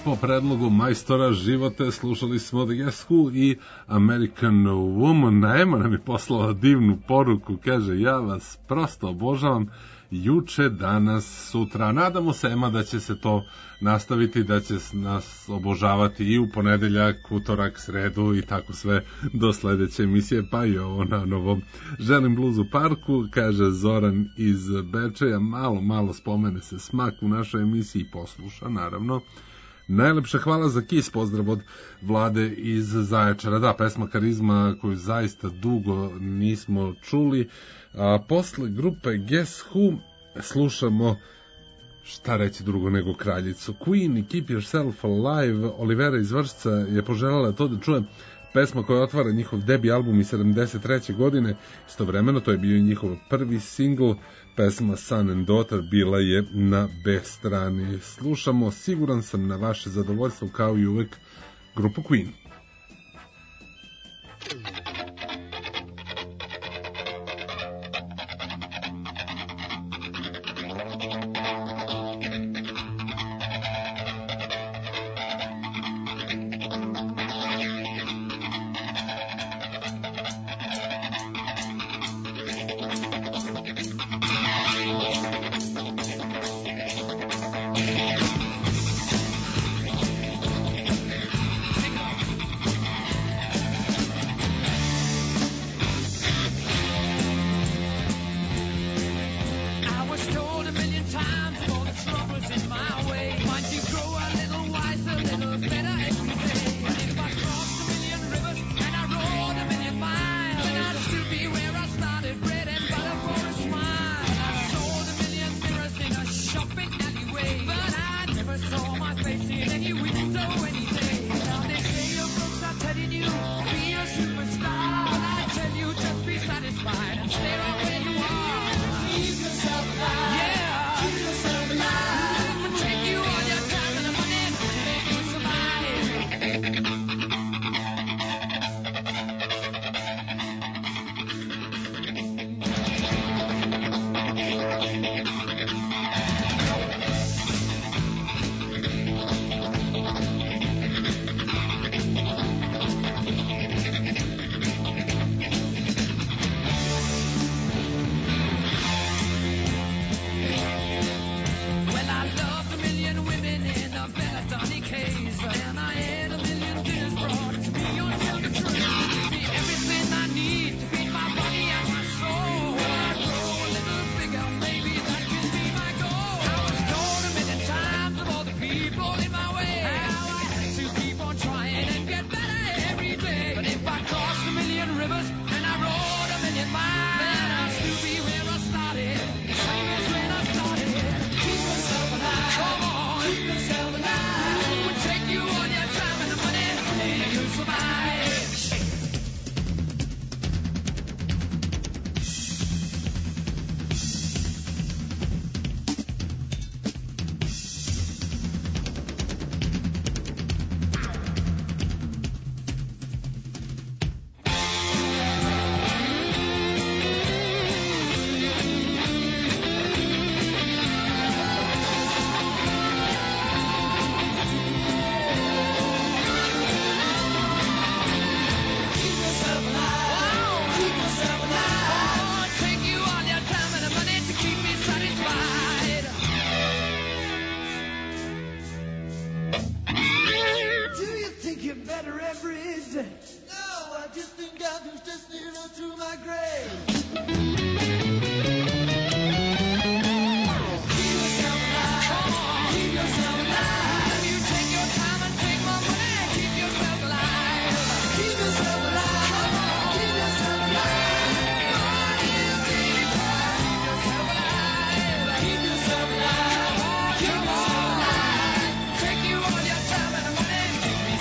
Po predlogu majstora života slušali smo The Guess Who i American Woman. Ema nam je poslala divnu poruku, kaže: ja vas prosto obožavam, juče, danas, sutra. Nadamo se, Ema, da će se to nastaviti, da će nas obožavati i u ponedeljak, utorak, sredu i tako sve do sledeće emisije, pa i ovo na novom. Želim blues u parku, kaže Zoran iz Bečeja. Malo spomene se smak u našoj emisiji i posluša, naravno. Najlepša hvala za Kiss, pozdrav od Vlade iz Zaječara. Da, pesma Karizma koju zaista dugo nismo čuli. A posle grupe Guess Who slušamo, šta reći drugo nego kraljicu, Queen i Keep Yourself Alive. Olivera iz Vršca je poželjela to da čuje, pesma koja otvara njihov debi album iz 73. godine. Istovremeno to je bio njihov prvi singl. Pesma Son and Daughter bila je na B strani. Slušamo, siguran sam, na vaše zadovoljstvo, kao i uvek, grupu Queen.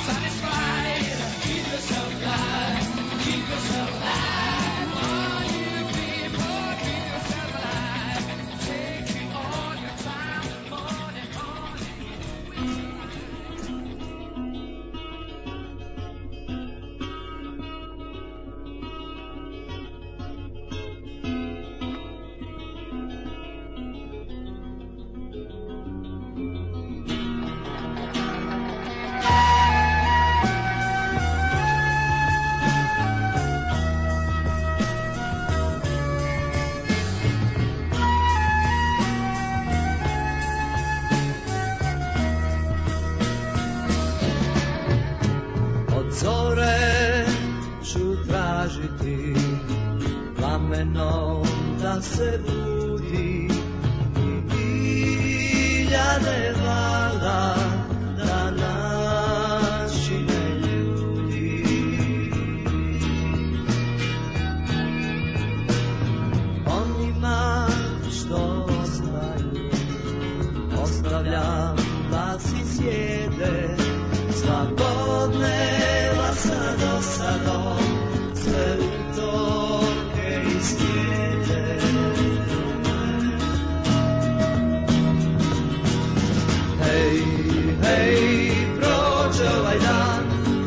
Keep yourself alive. Od zore ću tražiti plamenom da se budi i hiljade vala da načine ljudi. Onima što ostaju ostavljam da si sjede svakodneva sa dosadom sve utorke i srijede. Hej, hej, prođe ovaj dan,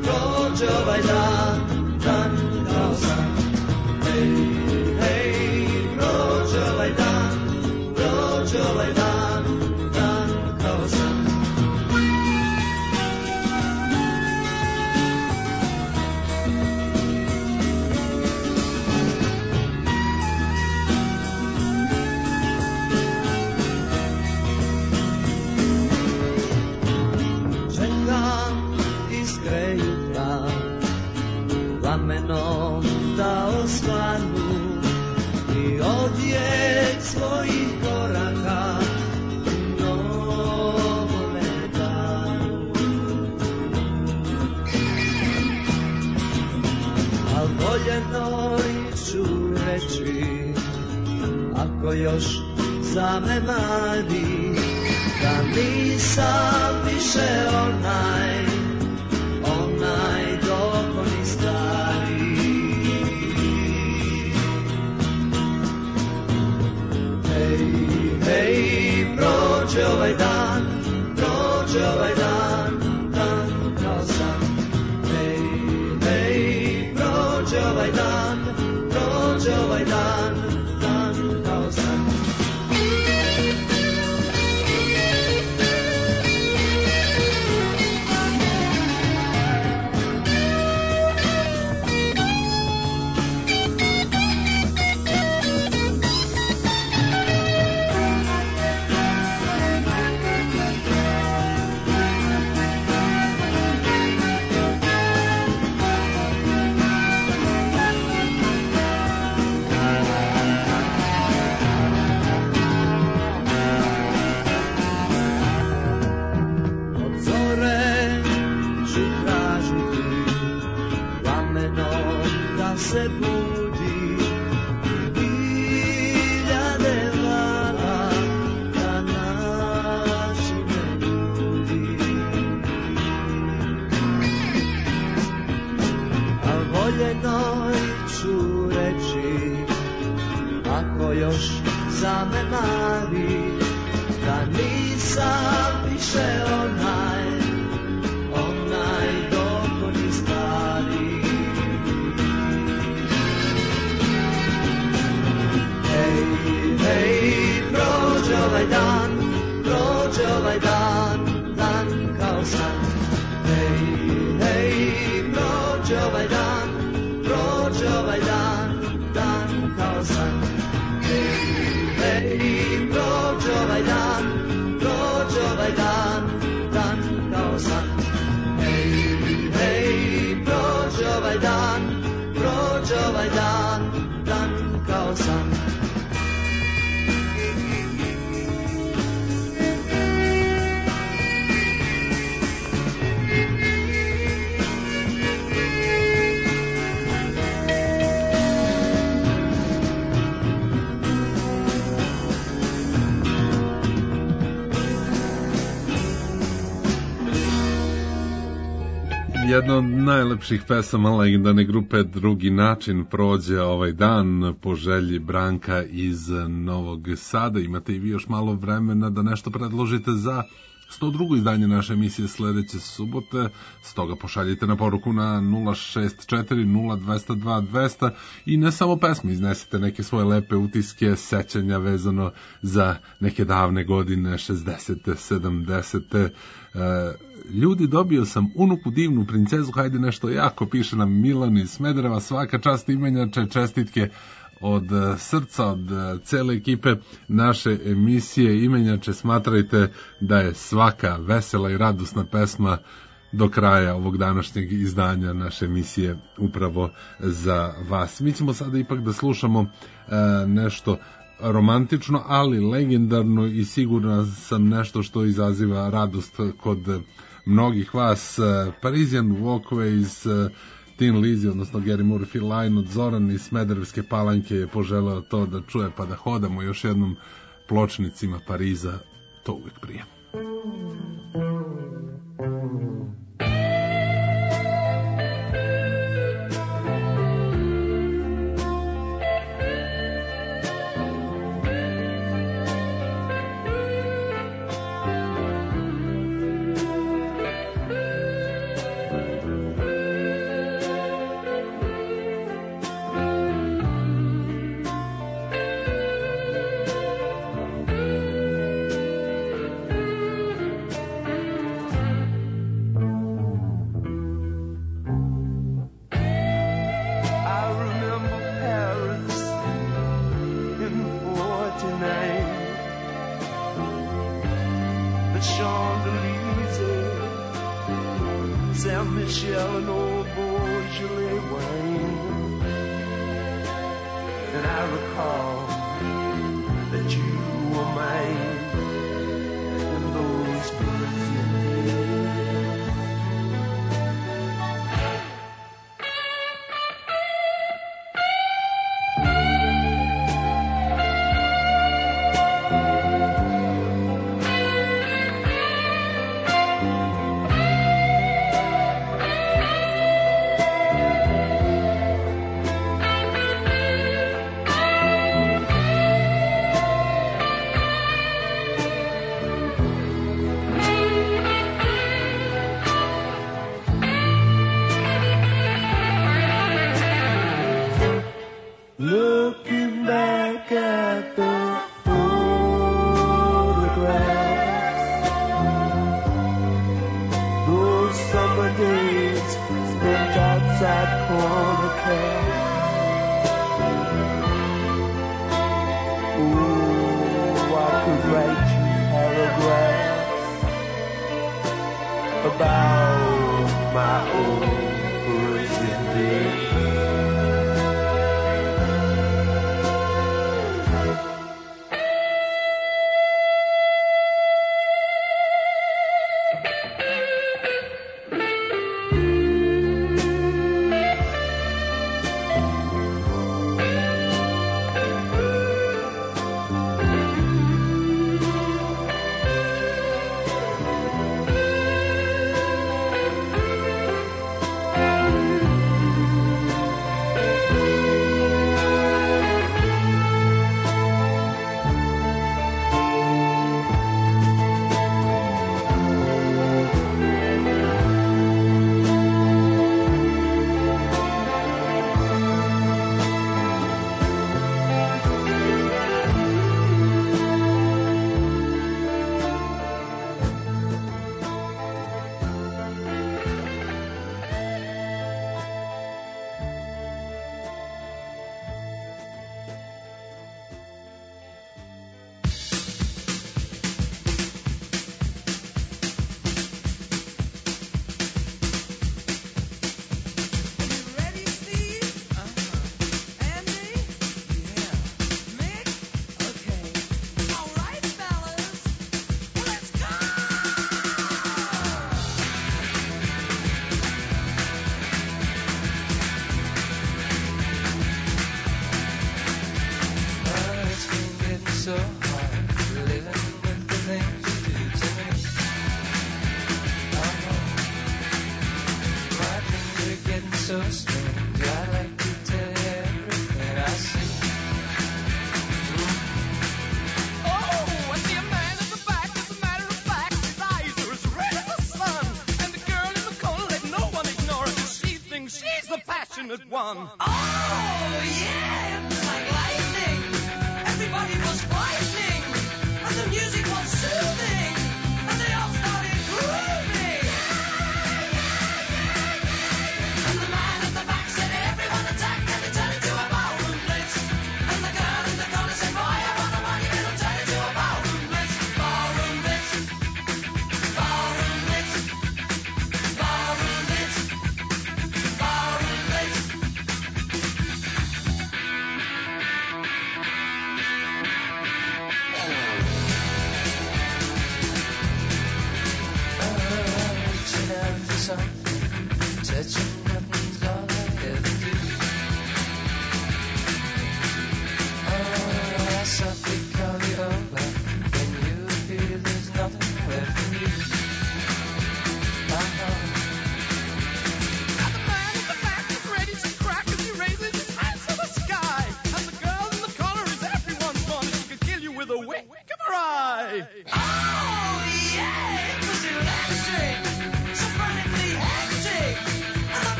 dan kao san. Hej, hej, prođe ovaj dan, dan kao san. Plamenom da osvanu i odjek svojih koraka u novome danu. Al voljenoj ću reći, ako još za me mani, da nisam više onaj dokoni stari. Hej, hej, prođe ovaj dan, dan kao san. Hej, hej, prođe ovaj dan, dan kao san. Se budi hiljade vala da načine ljudi. A voljenoj ću reći, ako još za me mari, da nisam više onaj dokoni stari. Hej, prođe ovaj dan, dan kao san. Hej, hej, prođe ovaj dan, dan kao san. Hej, hej, prođe ovaj dan, dan kao san. Hej, hej, prođe ovaj dan, dan kao san. Jedna od najlepših pesama legendarne grupe Drugi način, prođe ovaj dan, po želji Branka iz Novog Sada. Imate i vi još malo vremena da nešto predložite za 102. izdanje naše emisije sledeće subote, stoga pošaljite na poruku na 064-0202-200 i ne samo pesme, iznesite neke svoje lepe utiske, sećanja vezano za neke davne godine, 60. 70. Ljudi, dobio sam unuku divnu princezu, hajde nešto jako, piše nam Milan iz Smedereva, svaka čast imenjače, čestitke od srca, od cele ekipe naše emisije. Imenjače, smatrajte da je svaka vesela i radosna pesma do kraja ovog današnjeg izdanja naše emisije upravo za vas. Mi ćemo sada ipak da slušamo nešto romantično, ali legendarno i sigurno sam nešto što izaziva radost kod mnogih vas. Parisian Walkways, Tin Lizzy, odnosno Gary Murphy Line od Zoran iz Smederevske Palanke je poželeo to da čuje, pa da hodamo još jednom pločnicima Pariza, to uvijek prije.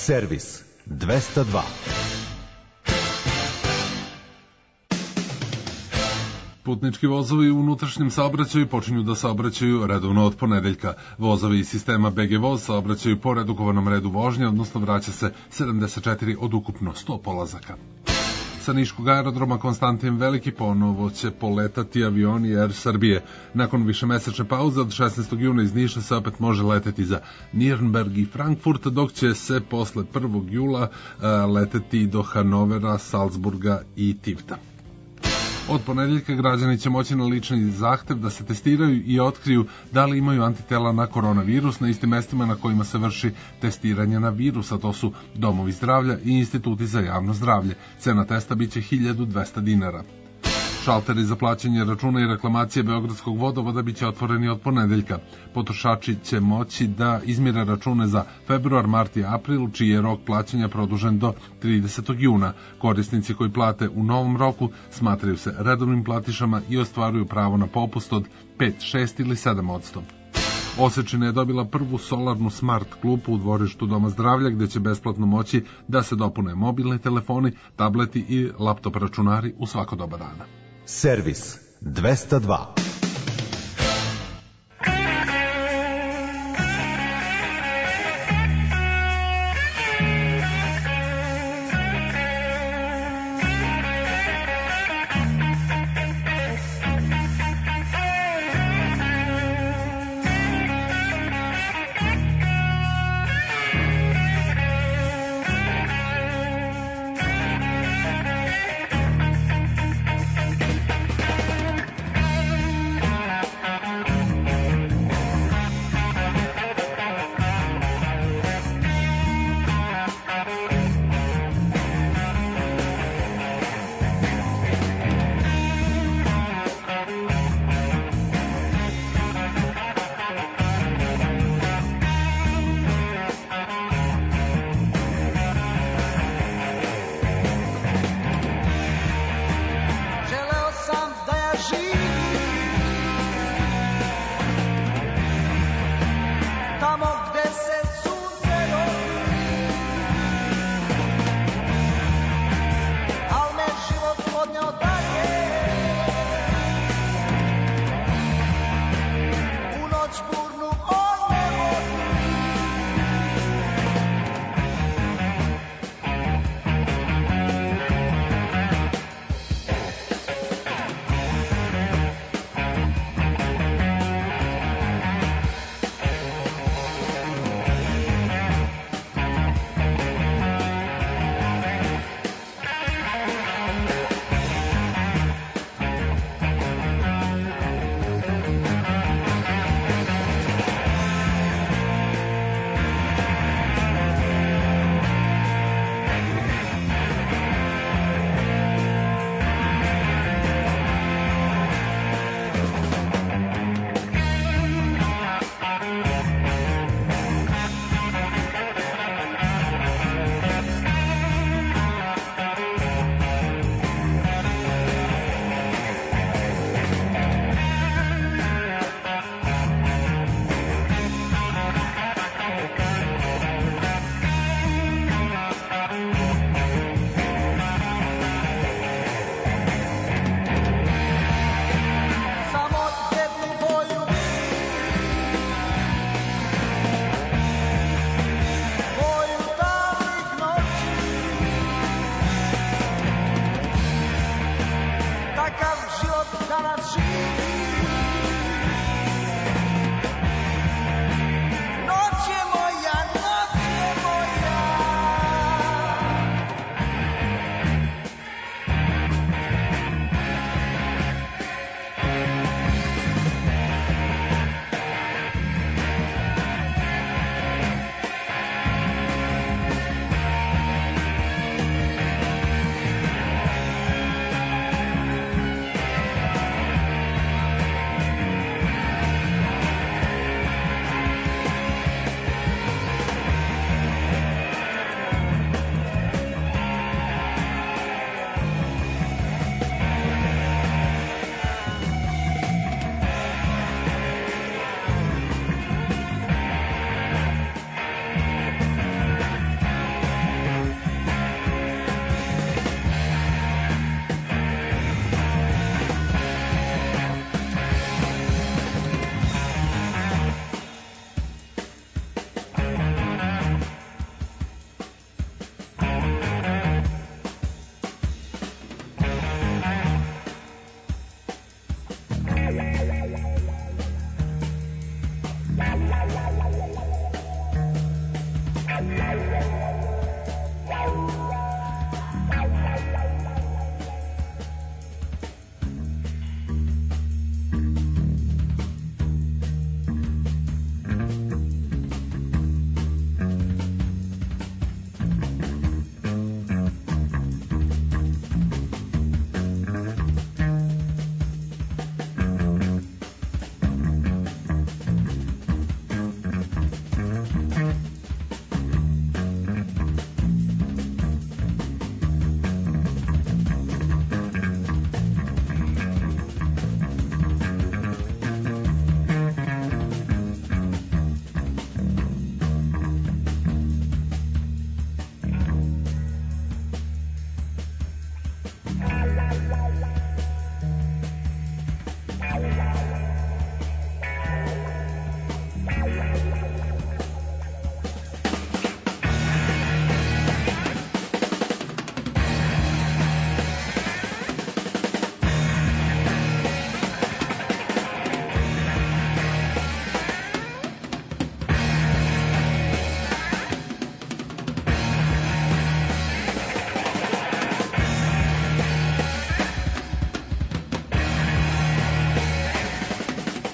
Servis 202. Putnički vozovi u unutrašnjem saobraćaju počinju da saobraćaju redovno od ponedeljka. Vozovi iz sistema BG Voz saobraćaju po redukovanom redu vožnje, odnosno vraća se 74 od ukupno 100 polazaka. Sa niškog aerodroma Konstantin Veliki ponovo će poletati avioni Air Srbije. Nakon višemesečne pauze od 16. juna iz Niša se opet može leteti za Nirnberg i Frankfurt, dok će se posle 1. jula leteti do Hanovera, Salzburga i Tivta. Od ponedeljka građani će moći na lični zahtev da se testiraju i otkriju da li imaju antitela na koronavirus na istim mestima na kojima se vrši testiranje na virus, a to su domovi zdravlja i instituti za javno zdravlje. Cena testa biće 1200 dinara. Šalteri za plaćanje računa i reklamacije Beogradskog vodovoda biće otvoreni od ponedeljka. Potrošači će moći da izmire račune za februar, mart i april, čiji je rok plaćanja produžen do 30. juna. Korisnici koji plate u novom roku smatraju se redovnim platišama i ostvaruju pravo na popust od 5, 6 ili 7%. Osečina je dobila prvu solarnu smart klupu u dvorištu Doma zdravlja, gde će besplatno moći da se dopune mobilni telefoni, tableti i laptop računari u svako doba dana. Servis 202.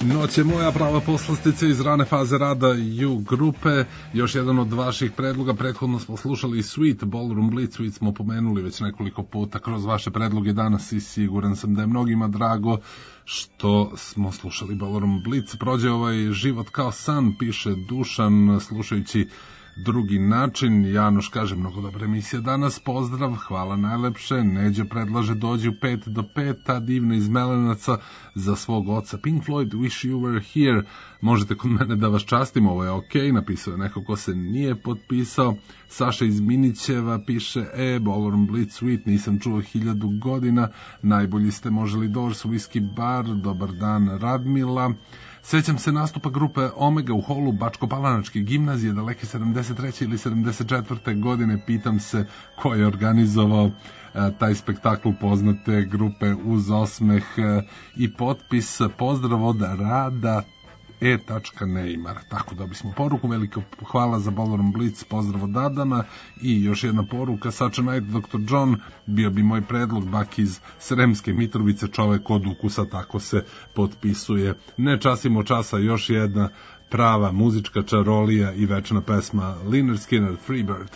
Noć je moja prava poslastica iz rane faze rada U grupe. Još jedan od vaših predloga. Prethodno smo slušali Sweet, Ballroom Blitz. Sweet smo pomenuli već nekoliko puta kroz vaše predloge danas i siguran sam da je mnogima drago što smo slušali Ballroom Blitz. Prođe ovaj život kao san, piše Dušan, slušajući drugi način. Janoš kaže, mnogo dobra emisija danas, pozdrav, hvala najlepše. Neđo predlaže dođi u 5 do 5, a divno iz Melenaca za svog oca. Pink Floyd, Wish You Were Here. Možete kod mene da vas častim, ovo je okej, napisao je neko ko se nije potpisao. Saša iz Minićeva piše, Ballroom Blitz Sweet, nisam čuo 1000 godina, najbolji ste, može li Doors, Whisky Bar, dobar dan Radmila. Sećam se nastupa grupe Omega u holu Bačko-Palanačke gimnazije daleke 73. ili 74. godine. Pitam se ko je organizovao taj spektakl poznate grupe uz osmeh i potpis. Pozdrav od Rada Neymar. Tako da bismo poruku, veliko hvala za Ballroom Blitz, pozdrav od Adama. I još jedna poruka, Such a Night, Dr. John, bio bi moj predlog, bak iz Sremske Mitrovice, čovek od ukusa, tako se potpisuje. Ne časimo časa, još jedna prava muzička čarolija i večna pesma Lynyrd Skynyrd, Freebird.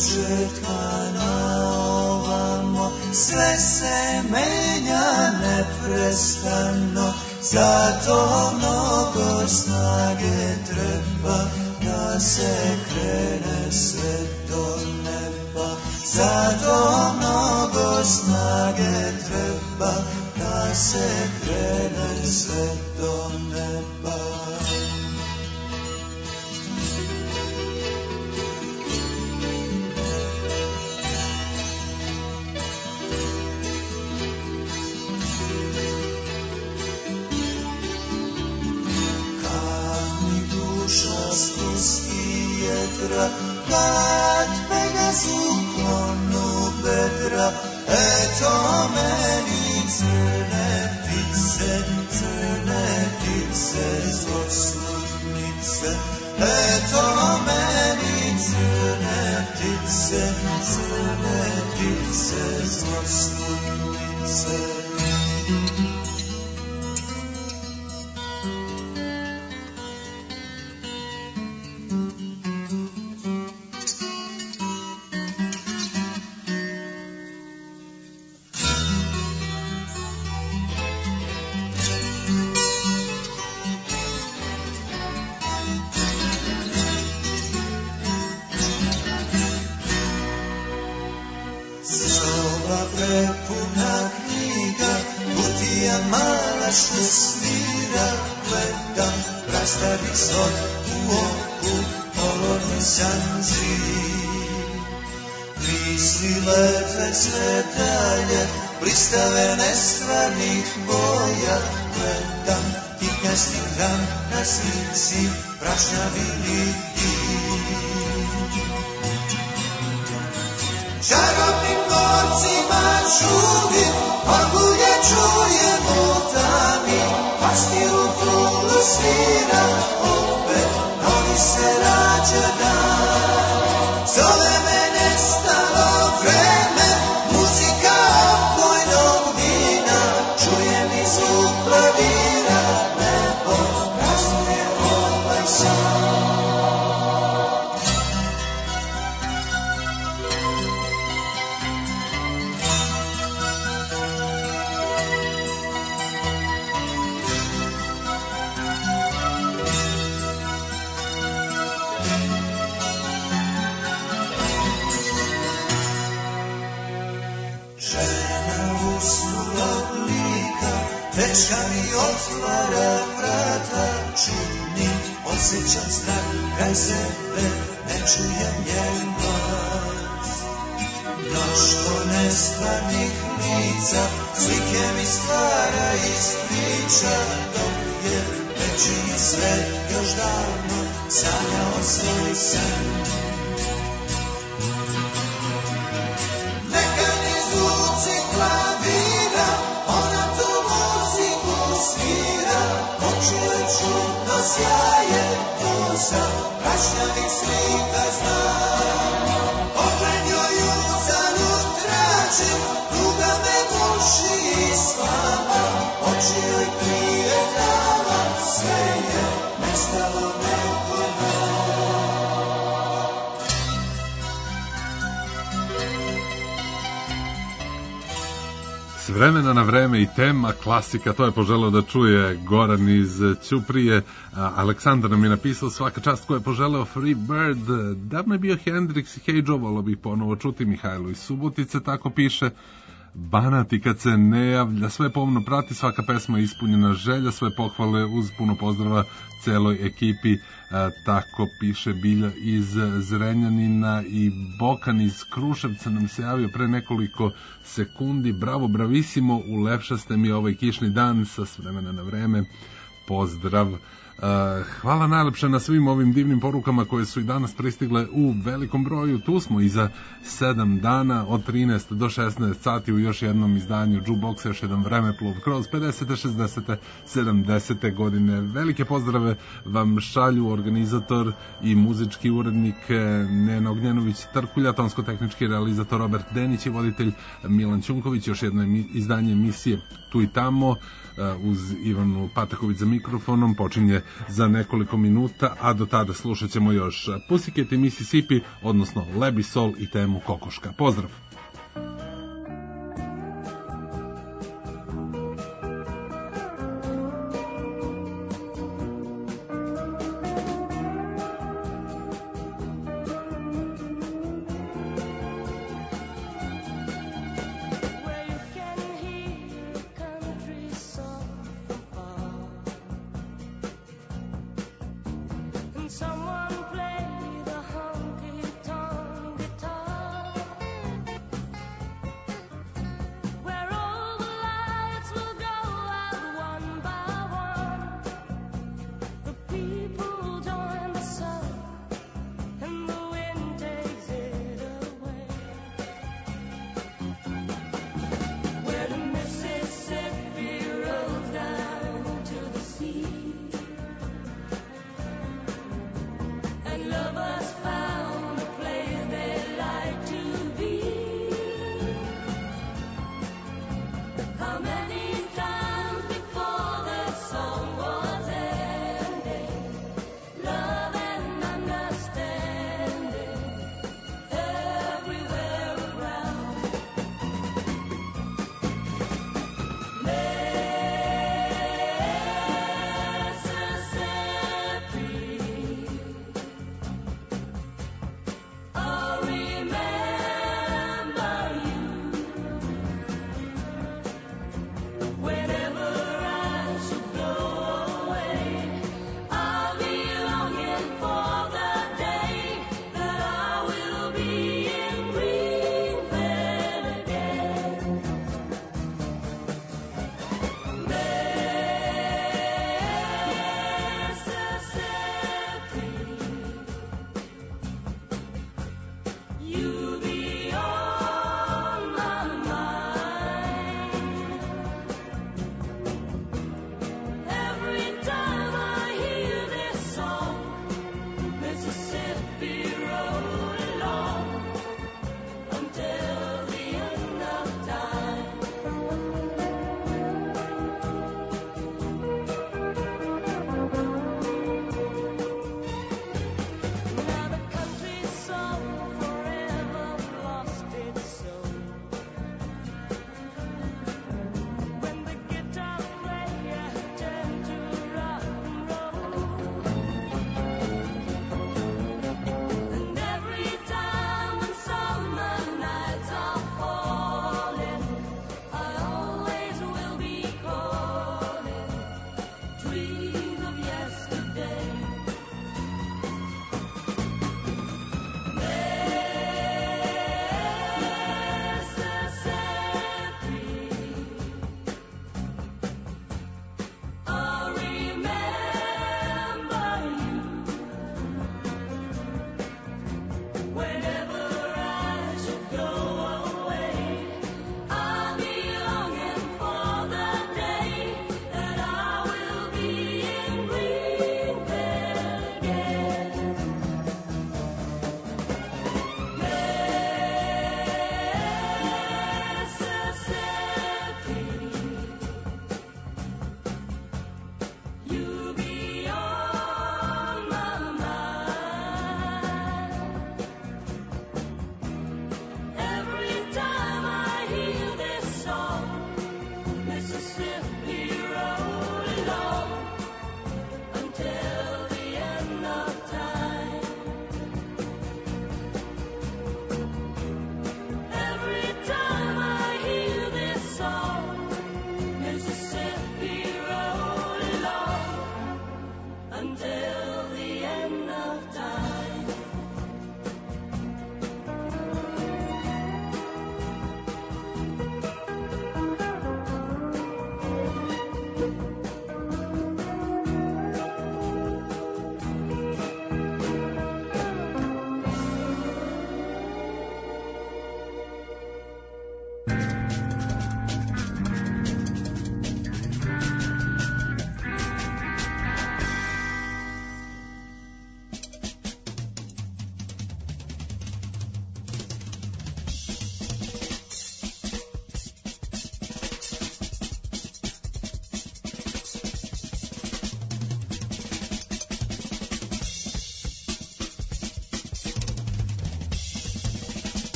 početka na ovamo, sve se menja neprestano, zato mnogo snage treba da se krene sve do neba, zato mnogo snage treba da se krene sve do neba. Duša spusti jedra, kad Pegazu klonu bedra, eto meni crne ptice, zloslutnice, eto meni crne ptice, zloslutnice. Prepuna knjiga, kutija mala što svira, gledam prastavi zod u oku, polonisan zid. Misli lete sve dalje, blistave nestvarnih boja, gledam tikasti hram na slici, prašnjavi lidi. Čarobnim gorcima čudim, orgulje čujem u tami, pastiru flulu svira, opet novi se rađa dan. Zove me nestalo vreme, muzika opojnog vina, čujem i zvuk klavira, nebo praznuje ovaj san. Dečka mi otvara vrata, čudni osjećam strah kraj sebe, ne čujem njen glas. Mnoštvo nestvarnih lica, slike mi stvara iz priča, dok je večni svet još davno sanjao svoj san. Neka mi zvuci klavira, ona tu svira, počuje čudno sjaje tuza, prašnjavih slika znam. Pogled joj uzalud tražim, tuga me guši i slava, oči joj krije glava, sve je nestalo neko dan. S vremena na vreme i tema klasika, to je poželeo da čuje Goran iz Ćuprije. Aleksandar nam je napisao svaka čast ko je poželeo Free Bird. Davno je bio Hendrix i Hey Joe, volao bih ponovo čuti. Mihajlo iz Subotice tako piše. Banat i kad se ne javlja, sve pomno prati, svaka pesma je ispunjena želja, sve pohvale uz puno pozdrava celoj ekipi, tako piše Bilja iz Zrenjanina. I Bokan iz Kruševca nam se javio pre nekoliko sekundi. Bravo, bravisimo, ulepšaste mi ovaj kišni dan, sa vremena na vreme, pozdrav. Hvala najlepše na svim ovim divnim porukama koje su i danas pristigle u velikom broju. Tu smo i za 7 dana od 13 do 16 sati u još jednom izdanju Jukeboxa, još jedan vremeplov kroz 50. 60. 70. godine. Velike pozdrave vam šalju organizator i muzički urednik Nena Ognjenović-Trkulja, tonsko-tehnički realizator Robert Denić i voditelj Milan Ćunković. Još jedno izdanje emisije Tu i tamo uz Ivanu Pataković za mikrofonom počinje za nekoliko minuta, a do tada slušat ćemo još Pussycat i Mississippi, odnosno Lebi Sol i temu Kokoška. Pozdrav! Someone